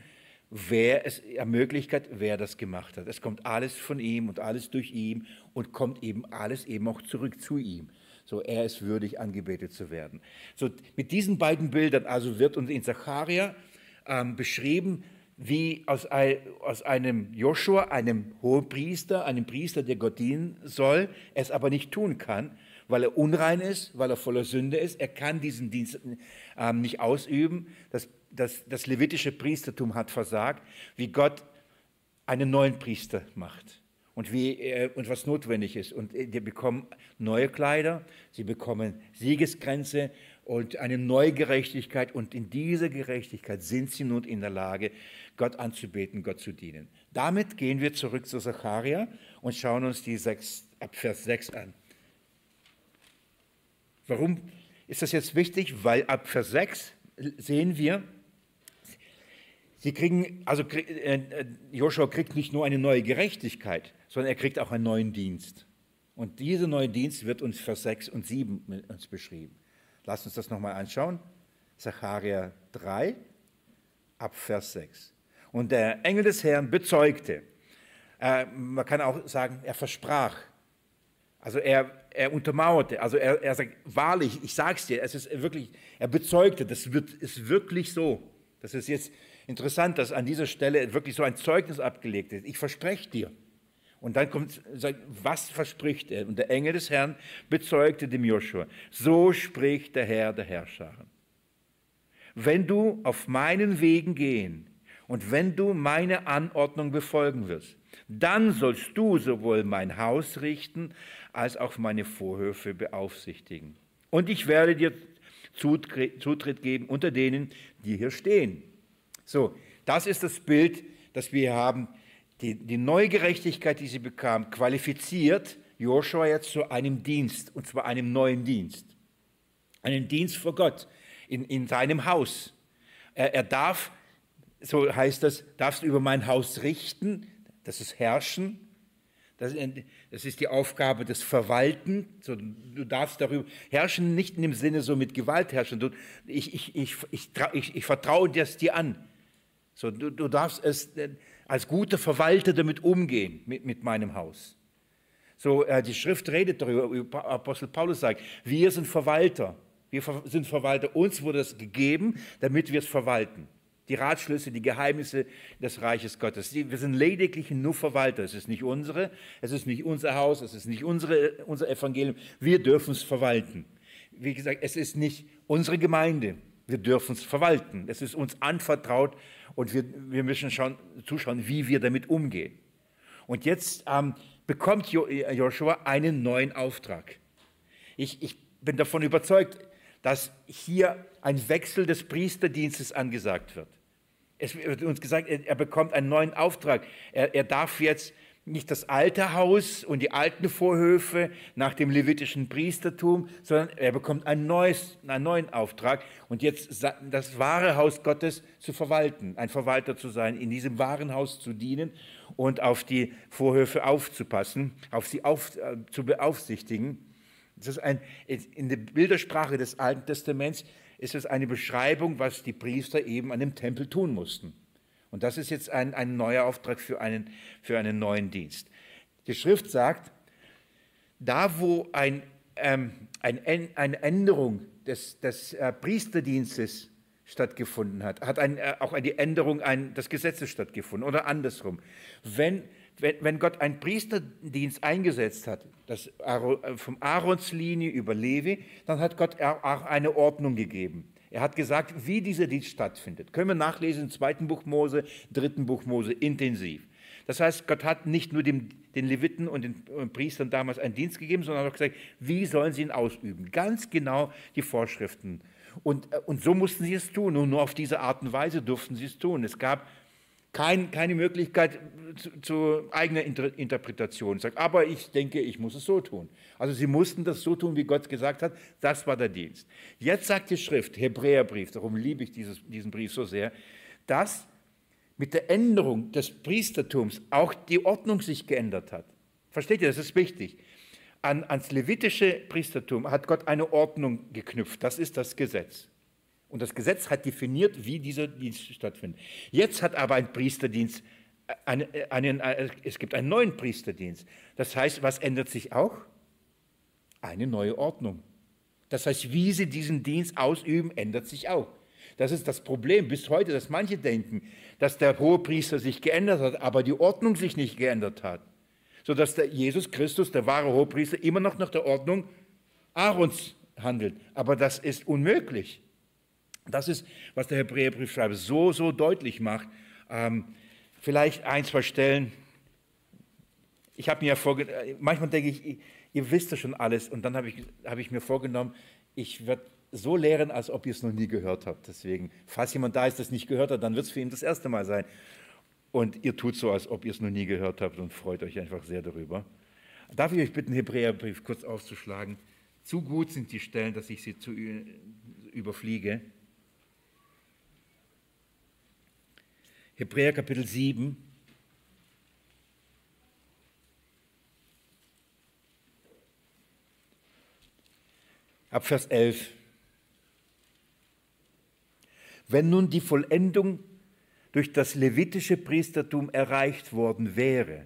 wer es ermöglicht hat, wer das gemacht hat. Es kommt alles von ihm und alles durch ihn und kommt eben alles eben auch zurück zu ihm. So, er ist würdig, angebetet zu werden. So, mit diesen beiden Bildern also wird uns in Sacharja ähm, beschrieben, wie aus, ein, aus einem Joshua, einem Hohepriester, einem Priester, der Gott dienen soll, es aber nicht tun kann, weil er unrein ist, weil er voller Sünde ist. Er kann diesen Dienst ähm, nicht ausüben. Das, das, das levitische Priestertum hat versagt, wie Gott einen neuen Priester macht und, wie, äh, und was notwendig ist. Und die bekommen neue Kleider, sie bekommen Siegeskränze und eine neue Gerechtigkeit. Und in dieser Gerechtigkeit sind sie nun in der Lage, Gott anzubeten, Gott zu dienen. Damit gehen wir zurück zu Sacharja und schauen uns die sechs, ab Vers sechs an. Warum ist das jetzt wichtig? Weil ab Vers sechs sehen wir, sie kriegen, also Joshua kriegt nicht nur eine neue Gerechtigkeit, sondern er kriegt auch einen neuen Dienst. Und dieser neue Dienst wird uns Vers sechs und sieben mit uns beschrieben. Lasst uns das nochmal anschauen. Sacharja drei, ab Vers sechs. Und der Engel des Herrn bezeugte, äh, man kann auch sagen, er versprach, also er, er untermauerte, also er, er sagt, wahrlich, ich sage es dir, es ist wirklich, er bezeugte, das wird, ist wirklich so. Das ist jetzt interessant, dass an dieser Stelle wirklich so ein Zeugnis abgelegt ist. Ich verspreche dir. Und dann kommt, sagt, was verspricht er? Und der Engel des Herrn bezeugte dem Joshua, so spricht der Herr der Herrscharen. Wenn du auf meinen Wegen gehen und wenn du meine Anordnung befolgen wirst, dann sollst du sowohl mein Haus richten, als auch meine Vorhöfe beaufsichtigen. Und ich werde dir Zutritt geben unter denen, die hier stehen. So, das ist das Bild, das wir haben. die, die neue Gerechtigkeit, die sie bekam, qualifiziert Josua jetzt zu einem Dienst, und zwar einem neuen Dienst. Einen Dienst vor Gott in, in seinem Haus. Er, er darf, so heißt das, darfst du über mein Haus richten, das ist herrschen. Das, das ist die Aufgabe des Verwalten. So, du darfst darüber herrschen, nicht in dem Sinne so mit Gewalt herrschen. Du, ich, ich, ich, ich, ich, ich vertraue das dir an. So, du, du darfst es als guter Verwalter damit umgehen, mit, mit meinem Haus. So, äh, die Schrift redet darüber, Apostel Paulus sagt, wir sind Verwalter. Wir sind Verwalter, uns wurde es gegeben, damit wir es verwalten. Die Ratschlüsse, die Geheimnisse des Reiches Gottes. Wir sind lediglich nur Verwalter. Es ist nicht unsere, es ist nicht unser Haus, es ist nicht unsere, unser Evangelium. Wir dürfen es verwalten. Wie gesagt, es ist nicht unsere Gemeinde. Wir dürfen es verwalten. Es ist uns anvertraut und wir, wir müssen schauen, zuschauen, wie wir damit umgehen. Und jetzt ähm, bekommt Joshua einen neuen Auftrag. Ich, ich bin davon überzeugt, dass hier ein Wechsel des Priesterdienstes angesagt wird. Es wird uns gesagt, er, er bekommt einen neuen Auftrag. Er, er darf jetzt nicht das alte Haus und die alten Vorhöfe nach dem levitischen Priestertum, sondern er bekommt ein neues, einen neuen Auftrag und jetzt das wahre Haus Gottes zu verwalten, ein Verwalter zu sein, in diesem wahren Haus zu dienen und auf die Vorhöfe aufzupassen, auf sie auf, äh, zu beaufsichtigen. Das ist ein, in der Bildersprache des Alten Testaments ist es eine Beschreibung, was die Priester eben an dem Tempel tun mussten. Und das ist jetzt ein, ein neuer Auftrag für einen, für einen neuen Dienst. Die Schrift sagt, da wo ein, ähm, ein, eine Änderung des, des äh, Priesterdienstes stattgefunden hat, hat ein, äh, auch die Änderung ein, des Gesetzes stattgefunden oder andersrum. Wenn Wenn, wenn Gott einen Priesterdienst eingesetzt hat, das vom Aaronslinie über Levi, dann hat Gott auch eine Ordnung gegeben. Er hat gesagt, wie dieser Dienst stattfindet. Können wir nachlesen im zweiten Buch Mose, dritten Buch Mose, intensiv. Das heißt, Gott hat nicht nur dem, den Leviten und den Priestern damals einen Dienst gegeben, sondern auch gesagt, wie sollen sie ihn ausüben. Ganz genau die Vorschriften. Und, und so mussten sie es tun. Und nur auf diese Art und Weise durften sie es tun. Es gab Kein, keine Möglichkeit zu, zu eigener Inter, Interpretation. Sagt, aber ich denke, ich muss es so tun. Also sie mussten das so tun, wie Gott gesagt hat. Das war der Dienst. Jetzt sagt die Schrift, Hebräerbrief, darum liebe ich dieses, diesen Brief so sehr, dass mit der Änderung des Priestertums auch die Ordnung sich geändert hat. Versteht ihr, das ist wichtig. An, ans levitische Priestertum hat Gott eine Ordnung geknüpft. Das ist das Gesetz. Und das Gesetz hat definiert, wie dieser Dienst stattfindet. Jetzt hat aber ein Priesterdienst, einen, einen, es gibt einen neuen Priesterdienst. Das heißt, was ändert sich auch? Eine neue Ordnung. Das heißt, wie sie diesen Dienst ausüben, ändert sich auch. Das ist das Problem bis heute, dass manche denken, dass der Hohepriester sich geändert hat, aber die Ordnung sich nicht geändert hat. Sodass der Jesus Christus, der wahre Hohepriester, immer noch nach der Ordnung Aarons handelt. Aber das ist unmöglich. Das ist, was der Hebräerbriefschreiber so, so deutlich macht. Ähm, vielleicht ein, zwei Stellen. Ich habe mir ja vorgenommen, manchmal denke ich, ihr wisst ja schon alles. Und dann habe ich, habe ich mir vorgenommen, ich werde so lehren, als ob ihr es noch nie gehört habt. Deswegen, falls jemand da ist, das nicht gehört hat, dann wird es für ihn das erste Mal sein. Und ihr tut so, als ob ihr es noch nie gehört habt und freut euch einfach sehr darüber. Darf ich euch bitten, Hebräerbrief kurz aufzuschlagen? Zu gut sind die Stellen, dass ich sie zu überfliege. Hebräer Kapitel sieben. Ab Vers elf. Wenn nun die Vollendung durch das levitische Priestertum erreicht worden wäre,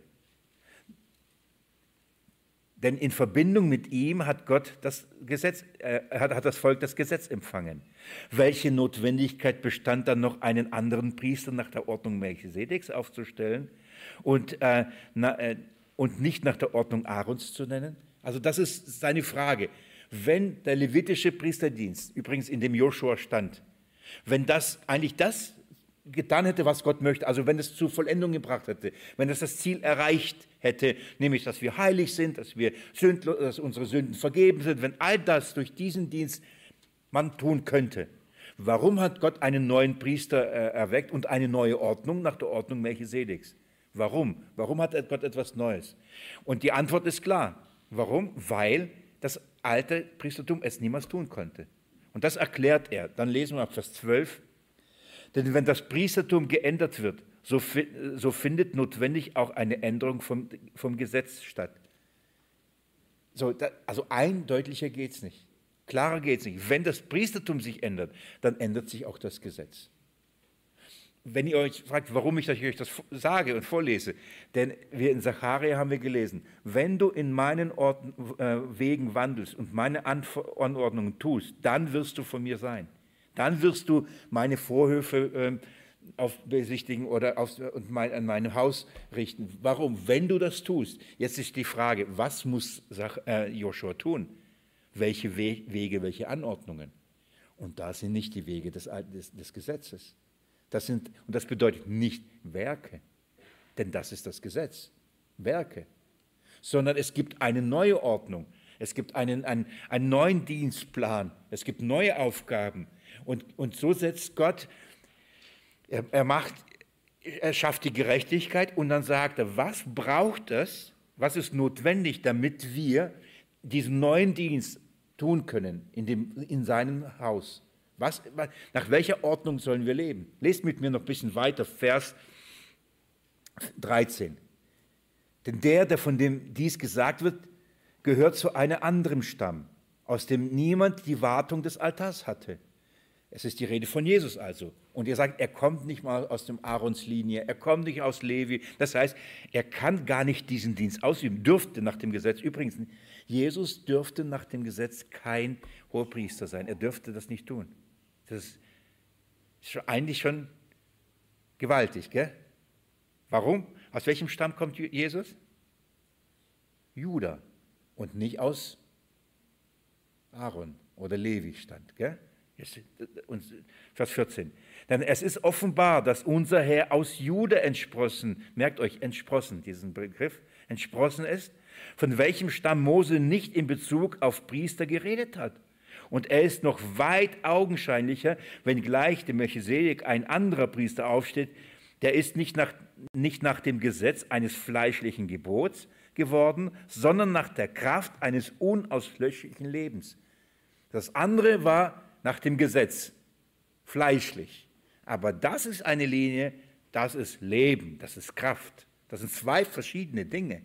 denn in Verbindung mit ihm hat Gott das Gesetz, äh, hat, hat das Volk das Gesetz empfangen. Welche Notwendigkeit bestand dann noch, einen anderen Priester nach der Ordnung Melchisedeks aufzustellen und, äh, na, äh, und nicht nach der Ordnung Aarons zu nennen? Also das ist seine Frage. Wenn der levitische Priesterdienst, übrigens in dem Joshua stand, wenn das eigentlich das getan hätte, was Gott möchte, also wenn es zur Vollendung gebracht hätte, wenn es das Ziel erreicht hätte, nämlich, dass wir heilig sind, dass wir sündlos, dass unsere Sünden vergeben sind, wenn all das durch diesen Dienst man tun könnte, warum hat Gott einen neuen Priester äh, erweckt und eine neue Ordnung nach der Ordnung Melchisedeks? Warum? Warum hat Gott etwas Neues? Und die Antwort ist klar. Warum? Weil das alte Priestertum es niemals tun konnte. Und das erklärt er. Dann lesen wir ab Vers zwölf. Denn wenn das Priestertum geändert wird, so, so findet notwendig auch eine Änderung vom, vom Gesetz statt. So, da, also eindeutlicher geht es nicht. Klarer geht es nicht. Wenn das Priestertum sich ändert, dann ändert sich auch das Gesetz. Wenn ihr euch fragt, warum ich euch das sage und vorlese, denn wir in Sacharja haben wir gelesen, wenn du in meinen Orten, äh, Wegen wandelst und meine Anordnungen tust, dann wirst du von mir sein. Dann wirst du meine Vorhöfe äh, auf besichtigen oder auf, und mein, an mein Haus richten. Warum? Wenn du das tust. Jetzt ist die Frage, was muss Sach, äh, Joshua tun? Welche We Wege, welche Anordnungen? Und da sind nicht die Wege des, des, des Gesetzes. Das sind, und das bedeutet nicht Werke, denn das ist das Gesetz, Werke, sondern es gibt eine neue Ordnung, es gibt einen, einen, einen neuen Dienstplan, es gibt neue Aufgaben und, und so setzt Gott, er, er, macht, er schafft die Gerechtigkeit und dann sagt er, was braucht es, was ist notwendig, damit wir diesen neuen Dienst tun können in, dem, in seinem Haus. Was, nach welcher Ordnung sollen wir leben? Lest mit mir noch ein bisschen weiter, Vers dreizehn. Denn der, der von dem dies gesagt wird, gehört zu einem anderen Stamm, aus dem niemand die Wartung des Altars hatte. Es ist die Rede von Jesus also. Und ihr sagt, er kommt nicht mal aus dem Aarons Linie, er kommt nicht aus Levi. Das heißt, er kann gar nicht diesen Dienst ausüben, dürfte nach dem Gesetz. Übrigens, Jesus dürfte nach dem Gesetz kein Hohepriester sein. Er dürfte das nicht tun. Das ist schon, eigentlich schon gewaltig, gell? Warum? Aus welchem Stamm kommt Jesus? Juda und nicht aus Aaron oder Levi stand, gell? Vers vierzehn. Denn es ist offenbar, dass unser Herr aus Juda entsprossen, merkt euch, entsprossen, diesen Begriff, entsprossen ist, von welchem Stamm Mose nicht in Bezug auf Priester geredet hat. Und er ist noch weit augenscheinlicher, wenngleich dem Melchisedek ein anderer Priester aufsteht, der ist nicht nach, nicht nach dem Gesetz eines fleischlichen Gebots geworden, sondern nach der Kraft eines unauslöschlichen Lebens. Das andere war nach dem Gesetz, fleischlich. Aber das ist eine Linie, das ist Leben, das ist Kraft. Das sind zwei verschiedene Dinge.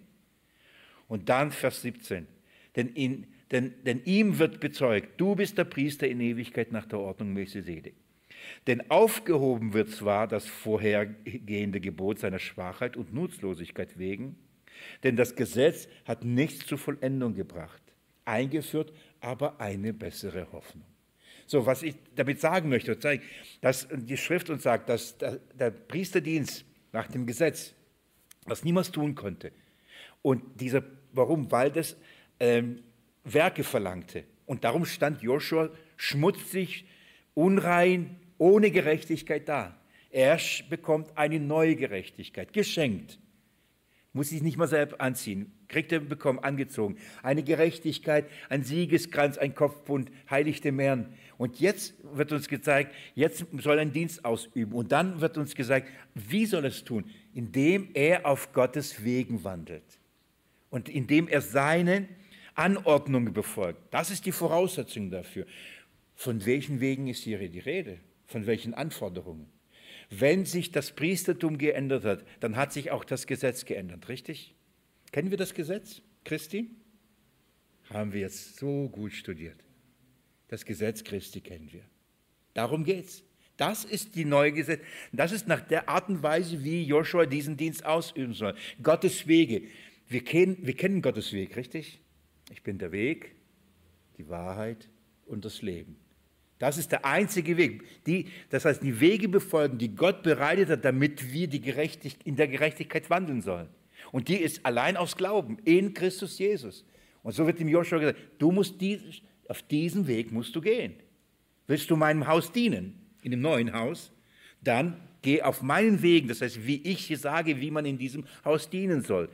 Und dann Vers siebzehn. Denn in Denn, denn ihm wird bezeugt, du bist der Priester in Ewigkeit nach der Ordnung Melchisedek. Denn aufgehoben wird zwar das vorhergehende Gebot seiner Schwachheit und Nutzlosigkeit wegen, denn das Gesetz hat nichts zur Vollendung gebracht, eingeführt aber eine bessere Hoffnung. So, was ich damit sagen möchte, dass die Schrift uns sagt, dass der, der Priesterdienst nach dem Gesetz, was niemals tun konnte, und dieser, warum? Weil das ähm, Werke verlangte. Und darum stand Joshua schmutzig, unrein, ohne Gerechtigkeit da. Er bekommt eine neue Gerechtigkeit, geschenkt. Muss sich nicht mal selbst anziehen, kriegt er bekommen, angezogen. Eine Gerechtigkeit, ein Siegeskranz, ein Kopfbund, heilig dem Herrn. Und jetzt wird uns gezeigt, jetzt soll er einen Dienst ausüben. Und dann wird uns gesagt, wie soll er es tun? Indem er auf Gottes Wegen wandelt. Und indem er seine Anordnungen befolgt. Das ist die Voraussetzung dafür. Von welchen Wegen ist hier die Rede? Von welchen Anforderungen? Wenn sich das Priestertum geändert hat, dann hat sich auch das Gesetz geändert, richtig? Kennen wir das Gesetz, Christi? Haben wir jetzt so gut studiert. Das Gesetz Christi kennen wir. Darum geht's. Das ist die neue Gesetz. Das ist nach der Art und Weise, wie Joshua diesen Dienst ausüben soll. Gottes Wege. Wir kennen, wir kennen Gottes Weg, richtig? Ich bin der Weg, die Wahrheit und das Leben. Das ist der einzige Weg. Die, das heißt, die Wege befolgen, die Gott bereitet hat, damit wir die Gerechtig, in der Gerechtigkeit wandeln sollen. Und die ist allein aus Glauben in Christus Jesus. Und so wird dem Joshua gesagt, du musst dies, auf diesen Weg musst du gehen. Willst du meinem Haus dienen, in dem neuen Haus, dann geh auf meinen Wegen, das heißt, wie ich hier sage, wie man in diesem Haus dienen soll.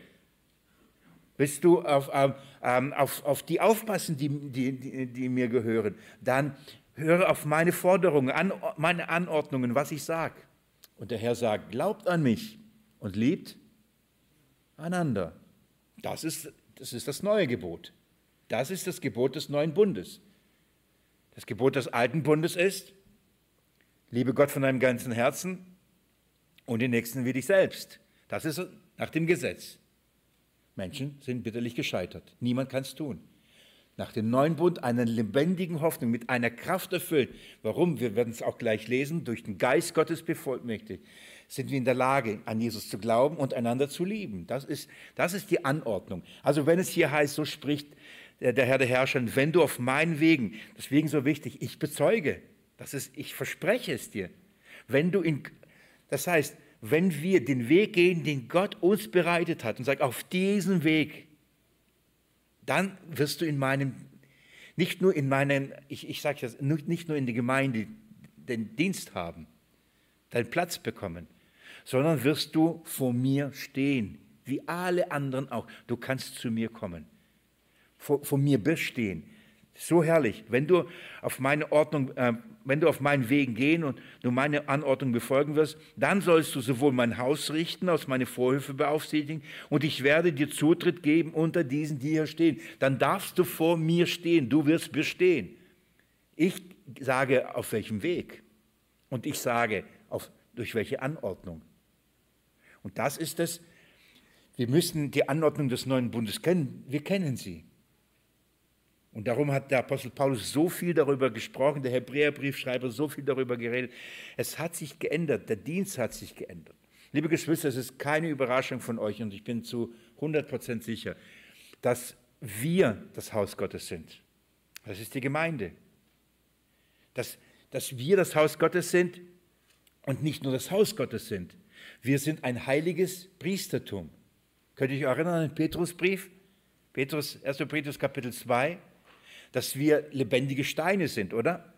Willst du auf, ähm, auf, auf die aufpassen, die, die, die, die mir gehören, dann höre auf meine Forderungen, an, meine Anordnungen, was ich sage. Und der Herr sagt, glaubt an mich und liebt einander. Das ist, das ist das neue Gebot. Das ist das Gebot des neuen Bundes. Das Gebot des alten Bundes ist, liebe Gott von deinem ganzen Herzen und den Nächsten wie dich selbst. Das ist nach dem Gesetz. Menschen sind bitterlich gescheitert. Niemand kann es tun. Nach dem neuen Bund einer lebendigen Hoffnung, mit einer Kraft erfüllt. Warum? Wir werden es auch gleich lesen. Durch den Geist Gottes bevollmächtigt sind wir in der Lage, an Jesus zu glauben und einander zu lieben. Das ist, das ist die Anordnung. Also wenn es hier heißt, so spricht der Herr der Herrscher, wenn du auf meinen Wegen, deswegen so wichtig, ich bezeuge, das ist, ich verspreche es dir, wenn du in, das heißt, wenn wir den Weg gehen, den Gott uns bereitet hat und sagt, auf diesen Weg, dann wirst du in meinem, nicht nur in meinem, ich, ich sage das, nicht nur in der Gemeinde den Dienst haben, deinen Platz bekommen, sondern wirst du vor mir stehen, wie alle anderen auch. Du kannst zu mir kommen, vor, vor mir bestehen. So herrlich, wenn du auf meine Ordnung, äh, wenn du auf meinen Wegen gehen und du meine Anordnung befolgen wirst, dann sollst du sowohl mein Haus richten, als meine Vorhöfe beaufsichtigen und ich werde dir Zutritt geben unter diesen, die hier stehen. Dann darfst du vor mir stehen, du wirst bestehen. Ich sage, auf welchem Weg und ich sage, auf, durch welche Anordnung. Und das ist es, wir müssen die Anordnung des neuen Bundes kennen, wir kennen sie. Und darum hat der Apostel Paulus so viel darüber gesprochen, der Hebräerbriefschreiber so viel darüber geredet. Es hat sich geändert, der Dienst hat sich geändert. Liebe Geschwister, es ist keine Überraschung von euch und ich bin zu hundert Prozent sicher, dass wir das Haus Gottes sind. Das ist die Gemeinde. Dass, dass wir das Haus Gottes sind und nicht nur das Haus Gottes sind. Wir sind ein heiliges Priestertum. Könnt ihr euch erinnern an den Petrusbrief? Petrus, erster Petrus Kapitel zwei, dass wir lebendige Steine sind, oder?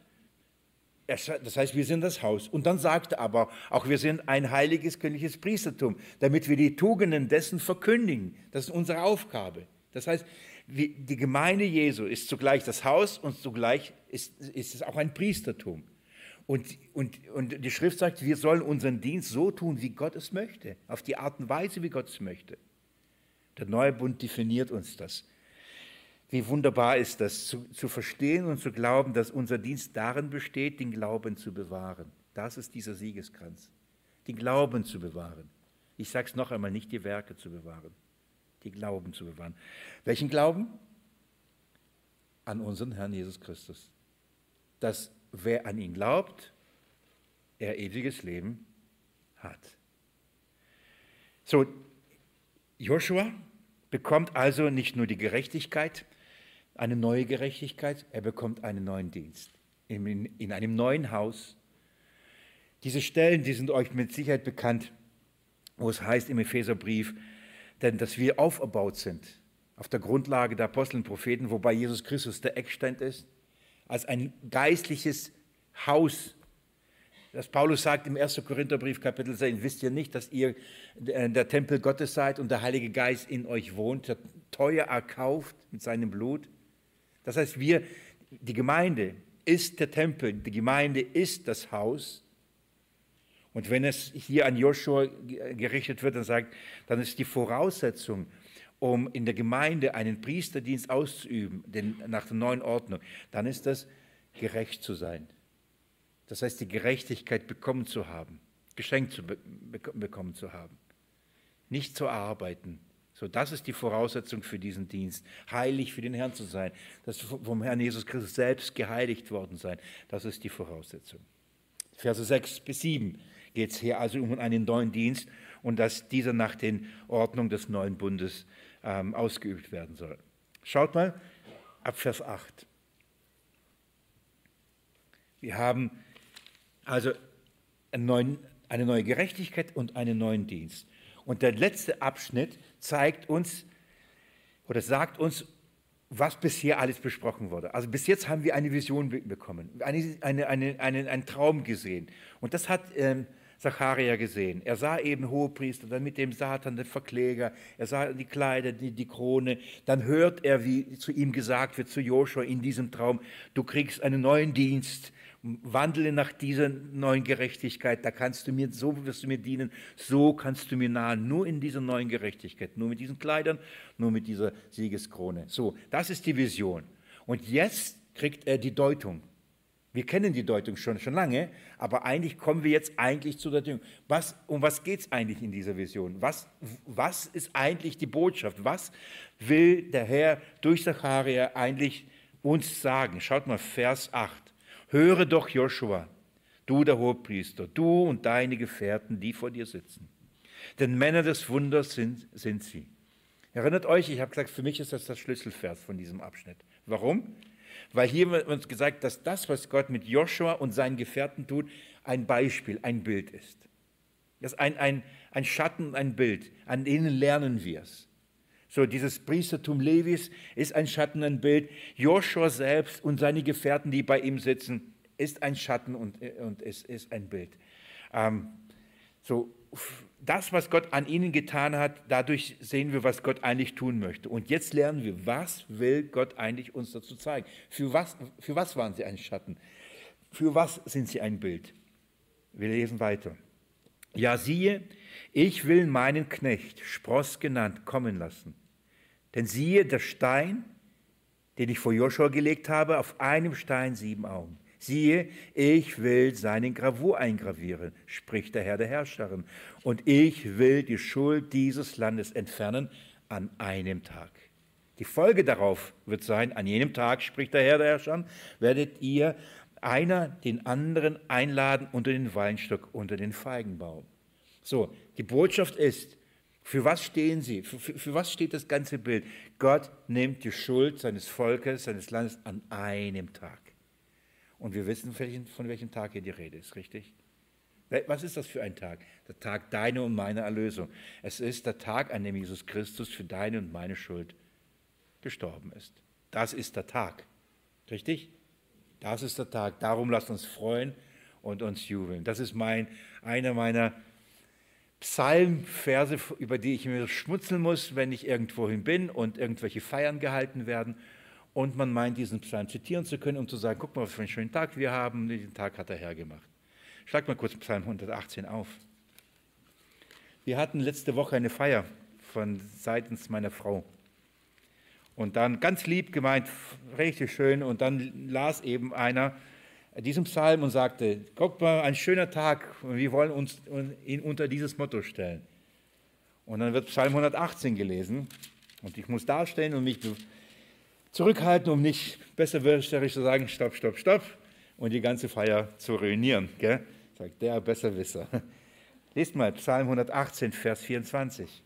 Das heißt, wir sind das Haus. Und dann sagt er aber, auch wir sind ein heiliges, königliches Priestertum, damit wir die Tugenden dessen verkündigen. Das ist unsere Aufgabe. Das heißt, die Gemeinde Jesu ist zugleich das Haus und zugleich ist, ist es auch ein Priestertum. Und, und, und die Schrift sagt, wir sollen unseren Dienst so tun, wie Gott es möchte, auf die Art und Weise, wie Gott es möchte. Der neue Bund definiert uns das. Wie wunderbar ist das, zu, zu verstehen und zu glauben, dass unser Dienst darin besteht, den Glauben zu bewahren. Das ist dieser Siegeskranz, den Glauben zu bewahren. Ich sage es noch einmal, nicht die Werke zu bewahren, die Glauben zu bewahren. Welchen Glauben? An unseren Herrn Jesus Christus. Dass wer an ihn glaubt, er ewiges Leben hat. So, Joshua bekommt also nicht nur die Gerechtigkeit, eine neue Gerechtigkeit, er bekommt einen neuen Dienst in, in einem neuen Haus. Diese Stellen, die sind euch mit Sicherheit bekannt, wo es heißt im Epheserbrief, denn dass wir auferbaut sind auf der Grundlage der Apostel und Propheten, wobei Jesus Christus der Eckstein ist, als ein geistliches Haus. Das Paulus sagt im ersten Korintherbrief, Kapitel zehn, wisst ihr nicht, dass ihr der Tempel Gottes seid und der Heilige Geist in euch wohnt, teuer erkauft mit seinem Blut? Das heißt, wir, die Gemeinde ist der Tempel, die Gemeinde ist das Haus. Und wenn es hier an Joshua gerichtet wird, dann sagt, dann ist die Voraussetzung, um in der Gemeinde einen Priesterdienst auszuüben, den, nach der neuen Ordnung, dann ist das, gerecht zu sein. Das heißt, die Gerechtigkeit bekommen zu haben, geschenkt zu be bekommen zu haben, nicht zu arbeiten. So, das ist die Voraussetzung für diesen Dienst, heilig für den Herrn zu sein, das vom Herrn Jesus Christus selbst geheiligt worden sein. Das ist die Voraussetzung. Verse sechs bis sieben geht es hier also um einen neuen Dienst und dass dieser nach den Ordnungen des neuen Bundes ähm, ausgeübt werden soll. Schaut mal ab Vers acht. Wir haben also einen neuen, eine neue Gerechtigkeit und einen neuen Dienst. Und der letzte Abschnitt zeigt uns oder sagt uns, was bisher alles besprochen wurde. Also bis jetzt haben wir eine Vision bekommen, eine, eine, eine, einen, einen Traum gesehen. Und das hat ähm, Zacharia gesehen. Er sah eben Hohepriester, dann mit dem Satan, den Verkläger, er sah die Kleider, die, die Krone. Dann hört er, wie zu ihm gesagt wird, zu Joshua in diesem Traum, du kriegst einen neuen Dienst, Wandle nach dieser neuen Gerechtigkeit, da kannst du mir, so wirst du mir dienen, so kannst du mir nahen, nur in dieser neuen Gerechtigkeit, nur mit diesen Kleidern, nur mit dieser Siegeskrone. So, das ist die Vision. Und jetzt kriegt er die Deutung. Wir kennen die Deutung schon, schon lange, aber eigentlich kommen wir jetzt eigentlich zu der Deutung. Was, um was geht es eigentlich in dieser Vision? Was, was ist eigentlich die Botschaft? Was will der Herr durch Zacharia eigentlich uns sagen? Schaut mal, Vers acht. Höre doch, Joshua, du der Hohepriester, du und deine Gefährten, die vor dir sitzen. Denn Männer des Wunders sind, sind sie. Erinnert euch, ich habe gesagt, für mich ist das das Schlüsselvers von diesem Abschnitt. Warum? Weil hier wird uns gesagt, dass das, was Gott mit Joshua und seinen Gefährten tut, ein Beispiel, ein Bild ist. Das ist ein, ein, ein Schatten, ein Bild. An denen lernen wir es. So, dieses Priestertum Levis ist ein Schatten, ein Bild. Joshua selbst und seine Gefährten, die bei ihm sitzen, ist ein Schatten und, und es ist ein Bild. Ähm, so, das, was Gott an ihnen getan hat, dadurch sehen wir, was Gott eigentlich tun möchte. Und jetzt lernen wir, was will Gott eigentlich uns dazu zeigen? Für was, für was waren sie ein Schatten? Für was sind sie ein Bild? Wir lesen weiter. Ja, siehe, ich will meinen Knecht, Spross genannt, kommen lassen. Denn siehe, der Stein, den ich vor Joshua gelegt habe, auf einem Stein sieben Augen. Siehe, ich will seine Gravur eingravieren, spricht der Herr der Herrscherin. Und ich will die Schuld dieses Landes entfernen an einem Tag. Die Folge darauf wird sein, an jenem Tag, spricht der Herr der Herrscher, werdet ihr einer den anderen einladen unter den Weinstock, unter den Feigenbaum. So, die Botschaft ist, für was stehen sie? Für, für, für was steht das ganze Bild? Gott nimmt die Schuld seines Volkes, seines Landes an einem Tag. Und wir wissen, von welchem Tag hier die Rede ist, richtig? Was ist das für ein Tag? Der Tag deiner und meiner Erlösung. Es ist der Tag, an dem Jesus Christus für deine und meine Schuld gestorben ist. Das ist der Tag, richtig? Das ist der Tag. Darum lasst uns freuen und uns jubeln. Das ist mein, einer meiner Psalmverse, über die ich mir schmunzeln muss, wenn ich irgendwohin bin und irgendwelche Feiern gehalten werden. Und man meint, diesen Psalm zitieren zu können, um zu sagen, guck mal, was für einen schönen Tag wir haben. Diesen Tag hat der Herr gemacht. Schlag mal kurz Psalm hundertachtzehn auf. Wir hatten letzte Woche eine Feier von seitens meiner Frau. Und dann ganz lieb gemeint, richtig schön. Und dann las eben einer diesen Psalm und sagte, guck mal, ein schöner Tag. Und wir wollen uns ihn unter dieses Motto stellen. Und dann wird Psalm hundertachtzehn gelesen. Und ich muss dastehen und mich zurückhalten, um nicht besserwisserisch zu sagen, stopp, stopp, stopp. Und die ganze Feier zu ruinieren. Gell? Sagt der Besserwisser. Lest mal Psalm hundertachtzehn, Vers vierundzwanzig.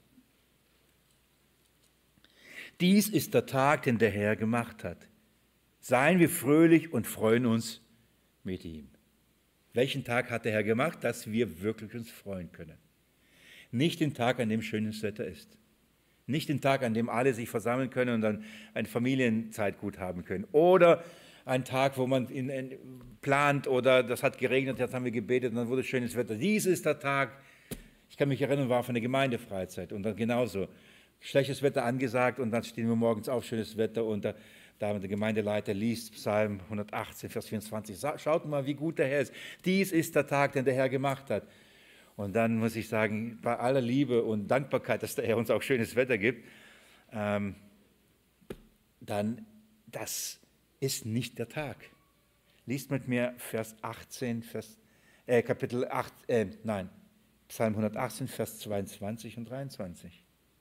Dies ist der Tag, den der Herr gemacht hat. Seien wir fröhlich und freuen uns mit ihm. Welchen Tag hat der Herr gemacht, dass wir wirklich uns freuen können? Nicht den Tag, an dem schönes Wetter ist. Nicht den Tag, an dem alle sich versammeln können und dann eine Familienzeit gut haben können. Oder ein Tag, wo man in, in, plant oder das hat geregnet, jetzt haben wir gebetet und dann wurde schönes Wetter. Dies ist der Tag, ich kann mich erinnern, war von der Gemeindefreizeit und dann genauso. Schlechtes Wetter angesagt und dann stehen wir morgens auf, schönes Wetter und da, da der Gemeindeleiter liest Psalm hundertachtzehn, Vers vierundzwanzig. Schaut mal, wie gut der Herr ist. Dies ist der Tag, den der Herr gemacht hat. Und dann muss ich sagen, bei aller Liebe und Dankbarkeit, dass der Herr uns auch schönes Wetter gibt, ähm, dann, das ist nicht der Tag. Liest mit mir Vers achtzehn, Vers, äh, Kapitel acht, äh, nein, Psalm hundertachtzehn, Vers zweiundzwanzig und dreiundzwanzig.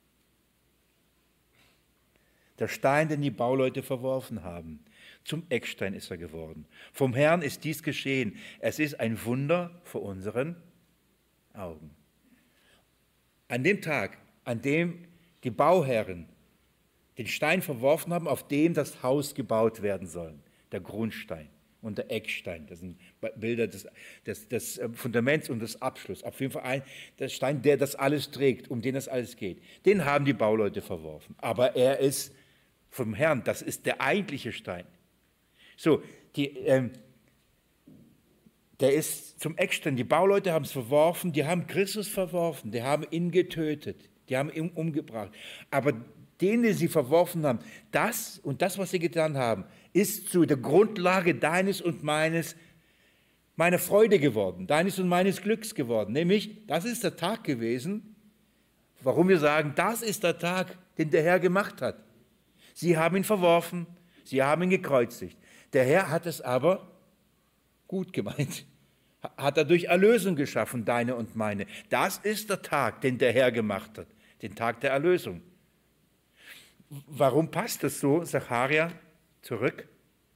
Der Stein, den die Bauleute verworfen haben, zum Eckstein ist er geworden. Vom Herrn ist dies geschehen. Es ist ein Wunder vor unseren Augen. An dem Tag, an dem die Bauherren den Stein verworfen haben, auf dem das Haus gebaut werden soll, der Grundstein und der Eckstein, das sind Bilder des, des, des Fundaments und des Abschlusses, auf jeden Fall ein, der Stein, der das alles trägt, um den das alles geht, den haben die Bauleute verworfen, aber er ist vom Herrn, das ist der eigentliche Stein. So, die, ähm, der ist zum Eckstein, die Bauleute haben es verworfen, die haben Christus verworfen, die haben ihn getötet, die haben ihn umgebracht. Aber den, den sie verworfen haben, das und das, was sie getan haben, ist zu der Grundlage deines und meines meine Freude geworden, deines und meines Glücks geworden. Nämlich, das ist der Tag gewesen, warum wir sagen, das ist der Tag, den der Herr gemacht hat. Sie haben ihn verworfen, sie haben ihn gekreuzigt. Der Herr hat es aber gut gemeint. Hat er durch Erlösung geschaffen, deine und meine. Das ist der Tag, den der Herr gemacht hat, den Tag der Erlösung. Warum passt das so, Sacharja, zurück?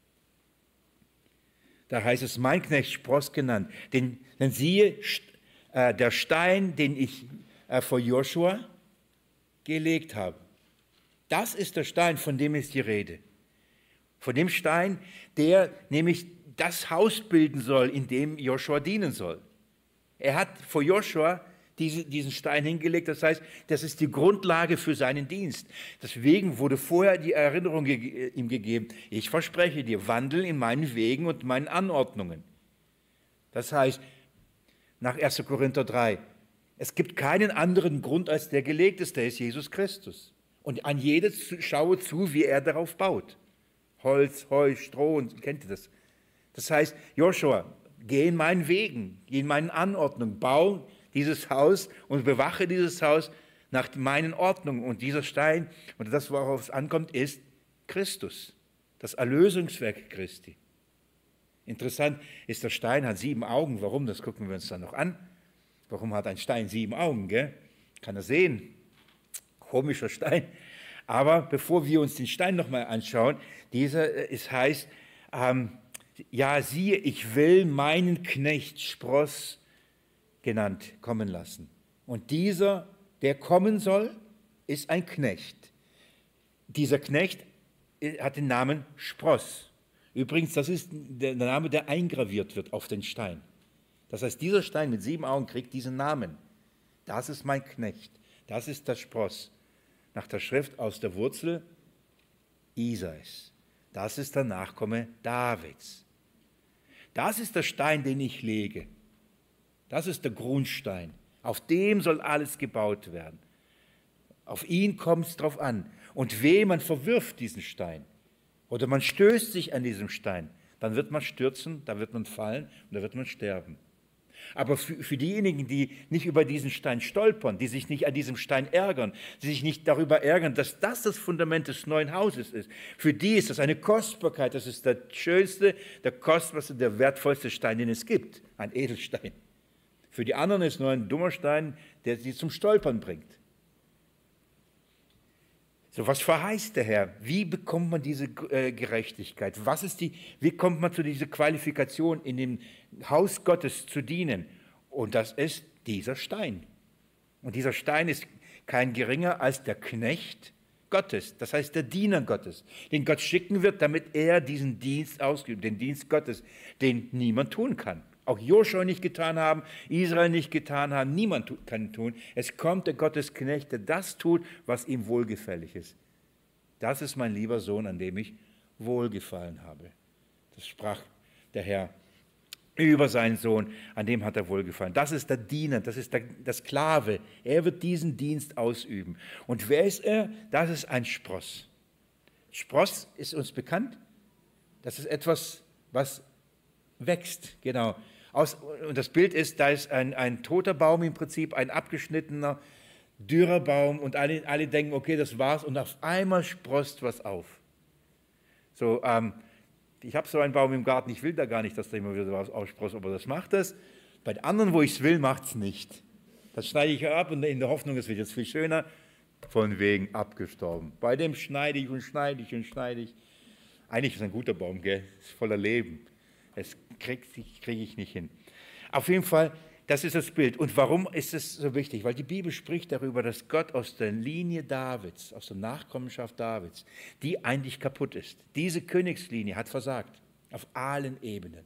Da heißt es, mein Knecht Spross genannt. Denn, denn siehe, äh, der Stein, den ich äh, vor Joshua gelegt habe. Das ist der Stein, von dem ist die Rede. Von dem Stein, der nämlich das Haus bilden soll, in dem Joshua dienen soll. Er hat vor Joshua diese, diesen Stein hingelegt, das heißt, das ist die Grundlage für seinen Dienst. Deswegen wurde vorher die Erinnerung ge- ihm gegeben, ich verspreche dir, wandel in meinen Wegen und meinen Anordnungen. Das heißt, nach erster Korinther drei, es gibt keinen anderen Grund, als der gelegt ist, der ist Jesus Christus. Und an jede schaue zu, wie er darauf baut. Holz, Heu, Stroh, und kennt ihr das? Das heißt, Joshua, geh in meinen Wegen, geh in meinen Anordnungen, bau dieses Haus und bewache dieses Haus nach meinen Ordnungen. Und dieser Stein, und das, worauf es ankommt, ist Christus, das Erlösungswerk Christi. Interessant ist, der Stein hat sieben Augen. Warum? Das gucken wir uns dann noch an. Warum hat ein Stein sieben Augen? Gell? Kann er sehen. Komischer Stein. Aber bevor wir uns den Stein nochmal anschauen, dieser, es heißt, ähm, ja, siehe, ich will meinen Knecht Spross genannt kommen lassen. Und dieser, der kommen soll, ist ein Knecht. Dieser Knecht hat den Namen Spross. Übrigens, das ist der Name, der eingraviert wird auf den Stein. Das heißt, dieser Stein mit sieben Augen kriegt diesen Namen. Das ist mein Knecht. Das ist der Spross. Nach der Schrift aus der Wurzel Isais. Das ist der Nachkomme Davids. Das ist der Stein, den ich lege. Das ist der Grundstein. Auf dem soll alles gebaut werden. Auf ihn kommt es drauf an. Und weh, man verwirft diesen Stein oder man stößt sich an diesem Stein, dann wird man stürzen, da wird man fallen und da wird man sterben. Aber für, für diejenigen, die nicht über diesen Stein stolpern, die sich nicht an diesem Stein ärgern, die sich nicht darüber ärgern, dass das das Fundament des neuen Hauses ist, für die ist das eine Kostbarkeit, das ist der schönste, der kostbarste, der wertvollste Stein, den es gibt, ein Edelstein. Für die anderen ist nur ein dummer Stein, der sie zum Stolpern bringt. So, was verheißt der Herr? Wie bekommt man diese äh, Gerechtigkeit? Was ist die, wie kommt man zu dieser Qualifikation, in dem Haus Gottes zu dienen? Und das ist dieser Stein. Und dieser Stein ist kein geringer als der Knecht Gottes, das heißt der Diener Gottes, den Gott schicken wird, damit er diesen Dienst ausübt, den Dienst Gottes, den niemand tun kann. Auch Joshua nicht getan haben, Israel nicht getan haben, niemand kann tun. Es kommt der Gottesknecht, der das tut, was ihm wohlgefällig ist. Das ist mein lieber Sohn, an dem ich wohlgefallen habe. Das sprach der Herr über seinen Sohn, an dem hat er wohlgefallen. Das ist der Diener, das ist der, der Sklave. Er wird diesen Dienst ausüben. Und wer ist er? Das ist ein Spross. Spross ist uns bekannt. Das ist etwas, was wächst, genau. Aus, und das Bild ist, da ist ein, ein toter Baum im Prinzip, ein abgeschnittener, dürrer Baum und alle, alle denken, okay, das war's und auf einmal sproßt was auf. So, ähm, ich habe so einen Baum im Garten, ich will da gar nicht, dass da immer wieder was aussproßt, aber das macht das. Bei den anderen, wo ich es will, macht es nicht. Das schneide ich ab und in der Hoffnung, es wird jetzt viel schöner, von wegen abgestorben. Bei dem schneide ich und schneide ich und schneide ich. Eigentlich ist es ein guter Baum, gell? Ist voller Leben. Das kriege krieg ich nicht hin. Auf jeden Fall, das ist das Bild. Und warum ist es so wichtig? Weil die Bibel spricht darüber, dass Gott aus der Linie Davids, aus der Nachkommenschaft Davids, die eigentlich kaputt ist. Diese Königslinie hat versagt, auf allen Ebenen.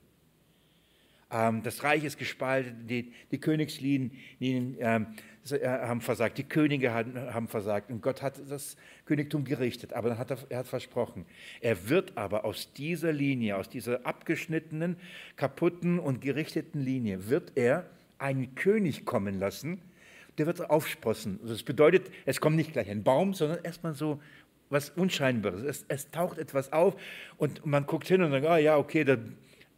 Ähm, das Reich ist gespalten, die, die Königslinien ähm, haben versagt, die Könige haben, haben versagt und Gott hat das Königtum gerichtet, aber dann hat er, er hat versprochen, er wird aber aus dieser Linie, aus dieser abgeschnittenen, kaputten und gerichteten Linie, wird er einen König kommen lassen, der wird aufsprossen. Das bedeutet, es kommt nicht gleich ein Baum, sondern erstmal so was Unscheinbares. Es, es taucht etwas auf und man guckt hin und sagt, ah ja, okay, der,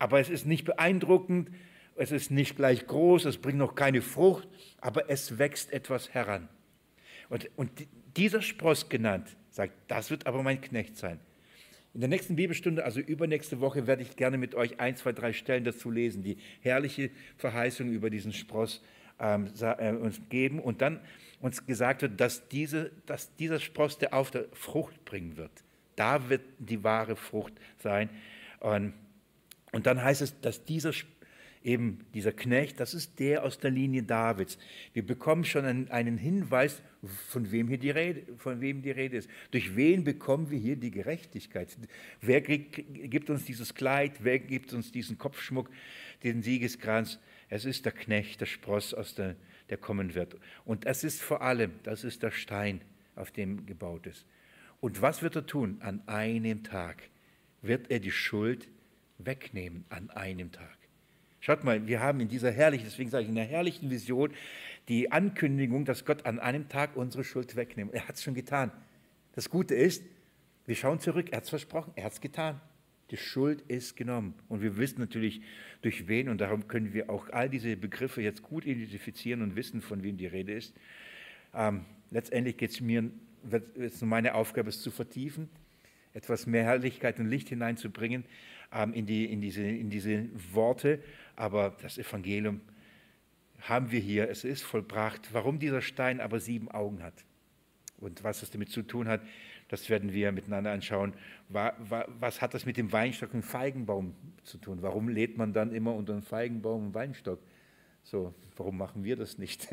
aber es ist nicht beeindruckend, es ist nicht gleich groß, es bringt noch keine Frucht, aber es wächst etwas heran. Und, und dieser Spross genannt, sagt, das wird aber mein Knecht sein. In der nächsten Bibelstunde, also übernächste Woche, werde ich gerne mit euch ein, zwei, drei Stellen dazu lesen, die herrliche Verheißung über diesen Spross ähm, äh, uns geben und dann uns gesagt wird, dass, diese, dass dieser Spross, der auf der Frucht bringen wird, da wird die wahre Frucht sein. Und, und dann heißt es, dass dieser eben dieser Knecht, das ist der aus der Linie Davids. Wir bekommen schon einen, einen Hinweis, von wem hier die Rede, von wem die Rede ist. Durch wen bekommen wir hier die Gerechtigkeit? Wer kriegt, gibt uns dieses Kleid? Wer gibt uns diesen Kopfschmuck, den Siegeskranz? Es ist der Knecht, der Spross, aus der, der kommen wird. Und es ist vor allem, das ist der Stein, auf dem gebaut ist. Und was wird er tun? An einem Tag wird er die Schuld wegnehmen, an einem Tag. Schaut mal, wir haben in dieser herrlichen, deswegen sage ich, in der herrlichen Vision die Ankündigung, dass Gott an einem Tag unsere Schuld wegnimmt. Er hat es schon getan. Das Gute ist, wir schauen zurück, er hat es versprochen, er hat es getan. Die Schuld ist genommen. Und wir wissen natürlich, durch wen, und darum können wir auch all diese Begriffe jetzt gut identifizieren und wissen, von wem die Rede ist. Ähm, letztendlich geht es mir, wird es meine Aufgabe, es zu vertiefen, etwas mehr Herrlichkeit und Licht hineinzubringen ähm, in, die, in, diese, in diese Worte. Aber das Evangelium haben wir hier, es ist vollbracht. Warum dieser Stein aber sieben Augen hat und was es damit zu tun hat, das werden wir miteinander anschauen. Was hat das mit dem Weinstock und dem Feigenbaum zu tun? Warum lädt man dann immer unter einen Feigenbaum einen Weinstock? So, warum machen wir das nicht?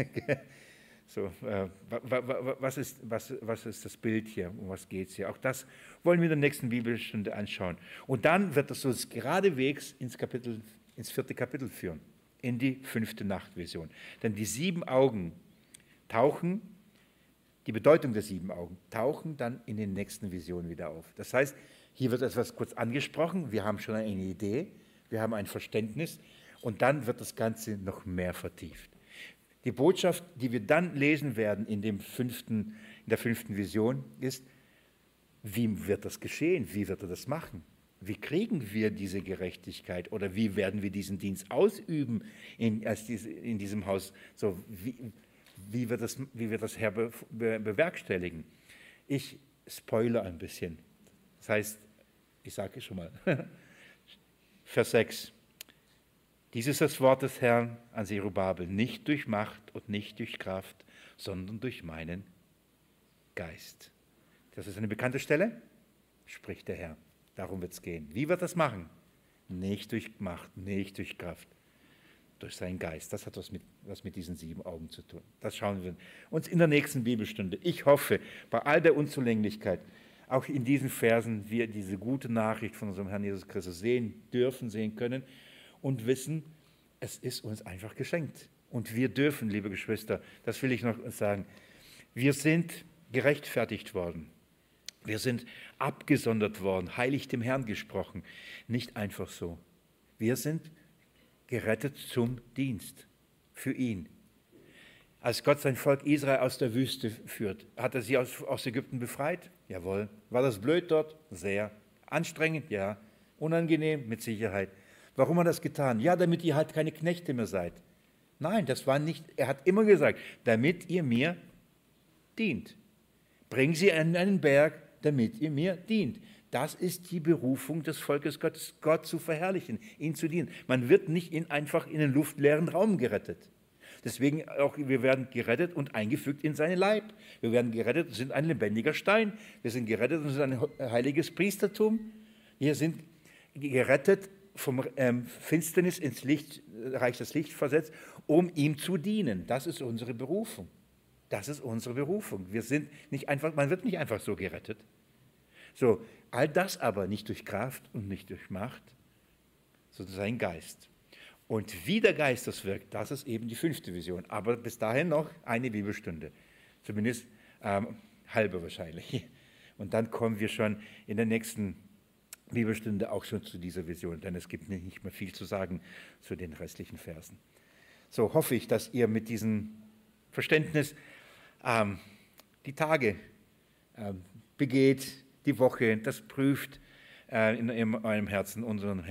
So, äh, was, ist, was, was ist das Bild hier? Um was geht es hier? Auch das wollen wir in der nächsten Bibelstunde anschauen. Und dann wird das uns geradewegs ins, Kapitel, ins vierte Kapitel führen, in die fünfte Nachtvision. Denn die sieben Augen tauchen, die Bedeutung der sieben Augen, tauchen dann in den nächsten Visionen wieder auf. Das heißt, hier wird etwas kurz angesprochen, wir haben schon eine Idee, wir haben ein Verständnis und dann wird das Ganze noch mehr vertieft. Die Botschaft, die wir dann lesen werden in, dem fünften, in der fünften Vision, ist, wie wird das geschehen? Wie wird er das machen? Wie kriegen wir diese Gerechtigkeit oder wie werden wir diesen Dienst ausüben in, in diesem Haus? So, wie, wie wird das, wie wird das Herr be, be, bewerkstelligen? Ich spoilere ein bisschen. Das heißt, ich sage es schon mal, Vers sechs. Dies ist das Wort des Herrn an Zerubabel, nicht durch Macht und nicht durch Kraft, sondern durch meinen Geist. Das ist eine bekannte Stelle, spricht der Herr. Darum wird es gehen. Wie wird das machen? Nicht durch Macht, nicht durch Kraft, durch seinen Geist. Das hat was mit, was mit diesen sieben Augen zu tun. Das schauen wir uns in der nächsten Bibelstunde. Ich hoffe, bei all der Unzulänglichkeit, auch in diesen Versen, wir diese gute Nachricht von unserem Herrn Jesus Christus sehen dürfen, sehen können, und wissen, es ist uns einfach geschenkt. Und wir dürfen, liebe Geschwister, das will ich noch sagen, wir sind gerechtfertigt worden. Wir sind abgesondert worden, heilig dem Herrn gesprochen. Nicht einfach so. Wir sind gerettet zum Dienst für ihn. Als Gott sein Volk Israel aus der Wüste führt, hat er sie aus, aus Ägypten befreit? Jawohl. War das blöd dort? Sehr. Anstrengend? Ja. Unangenehm? Mit Sicherheit. Warum hat er das getan? Ja, damit ihr halt keine Knechte mehr seid. Nein, das war nicht, er hat immer gesagt, damit ihr mir dient. Bring sie an einen Berg, damit ihr mir dient. Das ist die Berufung des Volkes Gottes, Gott zu verherrlichen, ihn zu dienen. Man wird nicht in, einfach in einen luftleeren Raum gerettet. Deswegen auch, wir werden gerettet und eingefügt in seinen Leib. Wir werden gerettet und sind ein lebendiger Stein. Wir sind gerettet und sind ein heiliges Priestertum. Wir sind gerettet vom ähm, Finsternis ins Licht, Reich des Lichts versetzt, um ihm zu dienen. Das ist unsere Berufung. Das ist unsere Berufung. Wir sind nicht einfach, man wird nicht einfach so gerettet. So, all das aber nicht durch Kraft und nicht durch Macht, sondern sein Geist. Und wie der Geist das wirkt, das ist eben die fünfte Vision. Aber bis dahin noch eine Bibelstunde. Zumindest ähm, halbe wahrscheinlich. Und dann kommen wir schon in der nächsten Bibelstunde auch schon zu dieser Vision, denn es gibt nicht mehr viel zu sagen zu den restlichen Versen. So hoffe ich, dass ihr mit diesem Verständnis ähm, die Tage ähm, begeht, die Woche, das prüft äh, in, in eurem Herzen unseren Herrn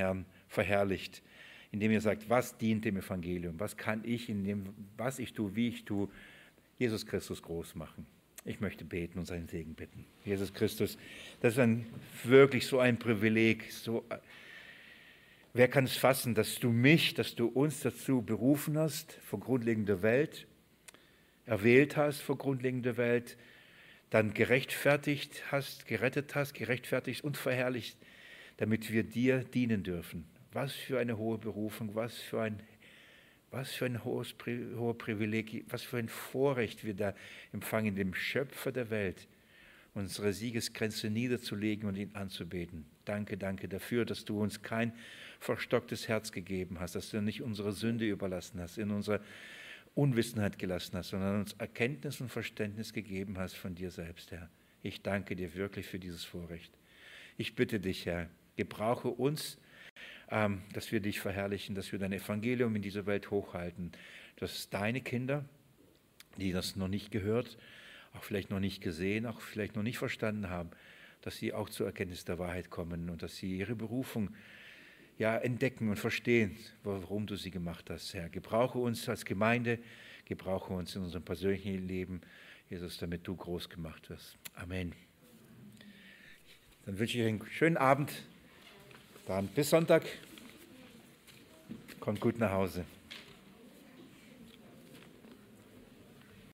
verherrlicht, indem ihr sagt, was dient dem Evangelium, was kann ich in dem, was ich tue, wie ich tue, Jesus Christus groß machen. Ich möchte beten und seinen Segen bitten. Jesus Christus, das ist ein, wirklich so ein Privileg. So, wer kann es fassen, dass du mich, dass du uns dazu berufen hast, vor Grundlegung der Welt, erwählt hast vor Grundlegung der Welt, dann gerechtfertigt hast, gerettet hast, gerechtfertigt und verherrlicht, damit wir dir dienen dürfen. Was für eine hohe Berufung, was für ein Was für ein hohes, hohes Privileg, was für ein Vorrecht wir da empfangen, dem Schöpfer der Welt, unsere Siegesgrenze niederzulegen und ihn anzubeten. Danke, danke dafür, dass du uns kein verstocktes Herz gegeben hast, dass du nicht unsere Sünde überlassen hast, in unserer Unwissenheit gelassen hast, sondern uns Erkenntnis und Verständnis gegeben hast von dir selbst, Herr. Ich danke dir wirklich für dieses Vorrecht. Ich bitte dich, Herr, gebrauche uns, dass wir dich verherrlichen, dass wir dein Evangelium in dieser Welt hochhalten, dass deine Kinder, die das noch nicht gehört, auch vielleicht noch nicht gesehen, auch vielleicht noch nicht verstanden haben, dass sie auch zur Erkenntnis der Wahrheit kommen und dass sie ihre Berufung ja, entdecken und verstehen, warum du sie gemacht hast, Herr. Gebrauche uns als Gemeinde, gebrauche uns in unserem persönlichen Leben, Jesus, damit du groß gemacht wirst. Amen. Dann wünsche ich euch einen schönen Abend. Dann bis Sonntag. Kommt gut nach Hause.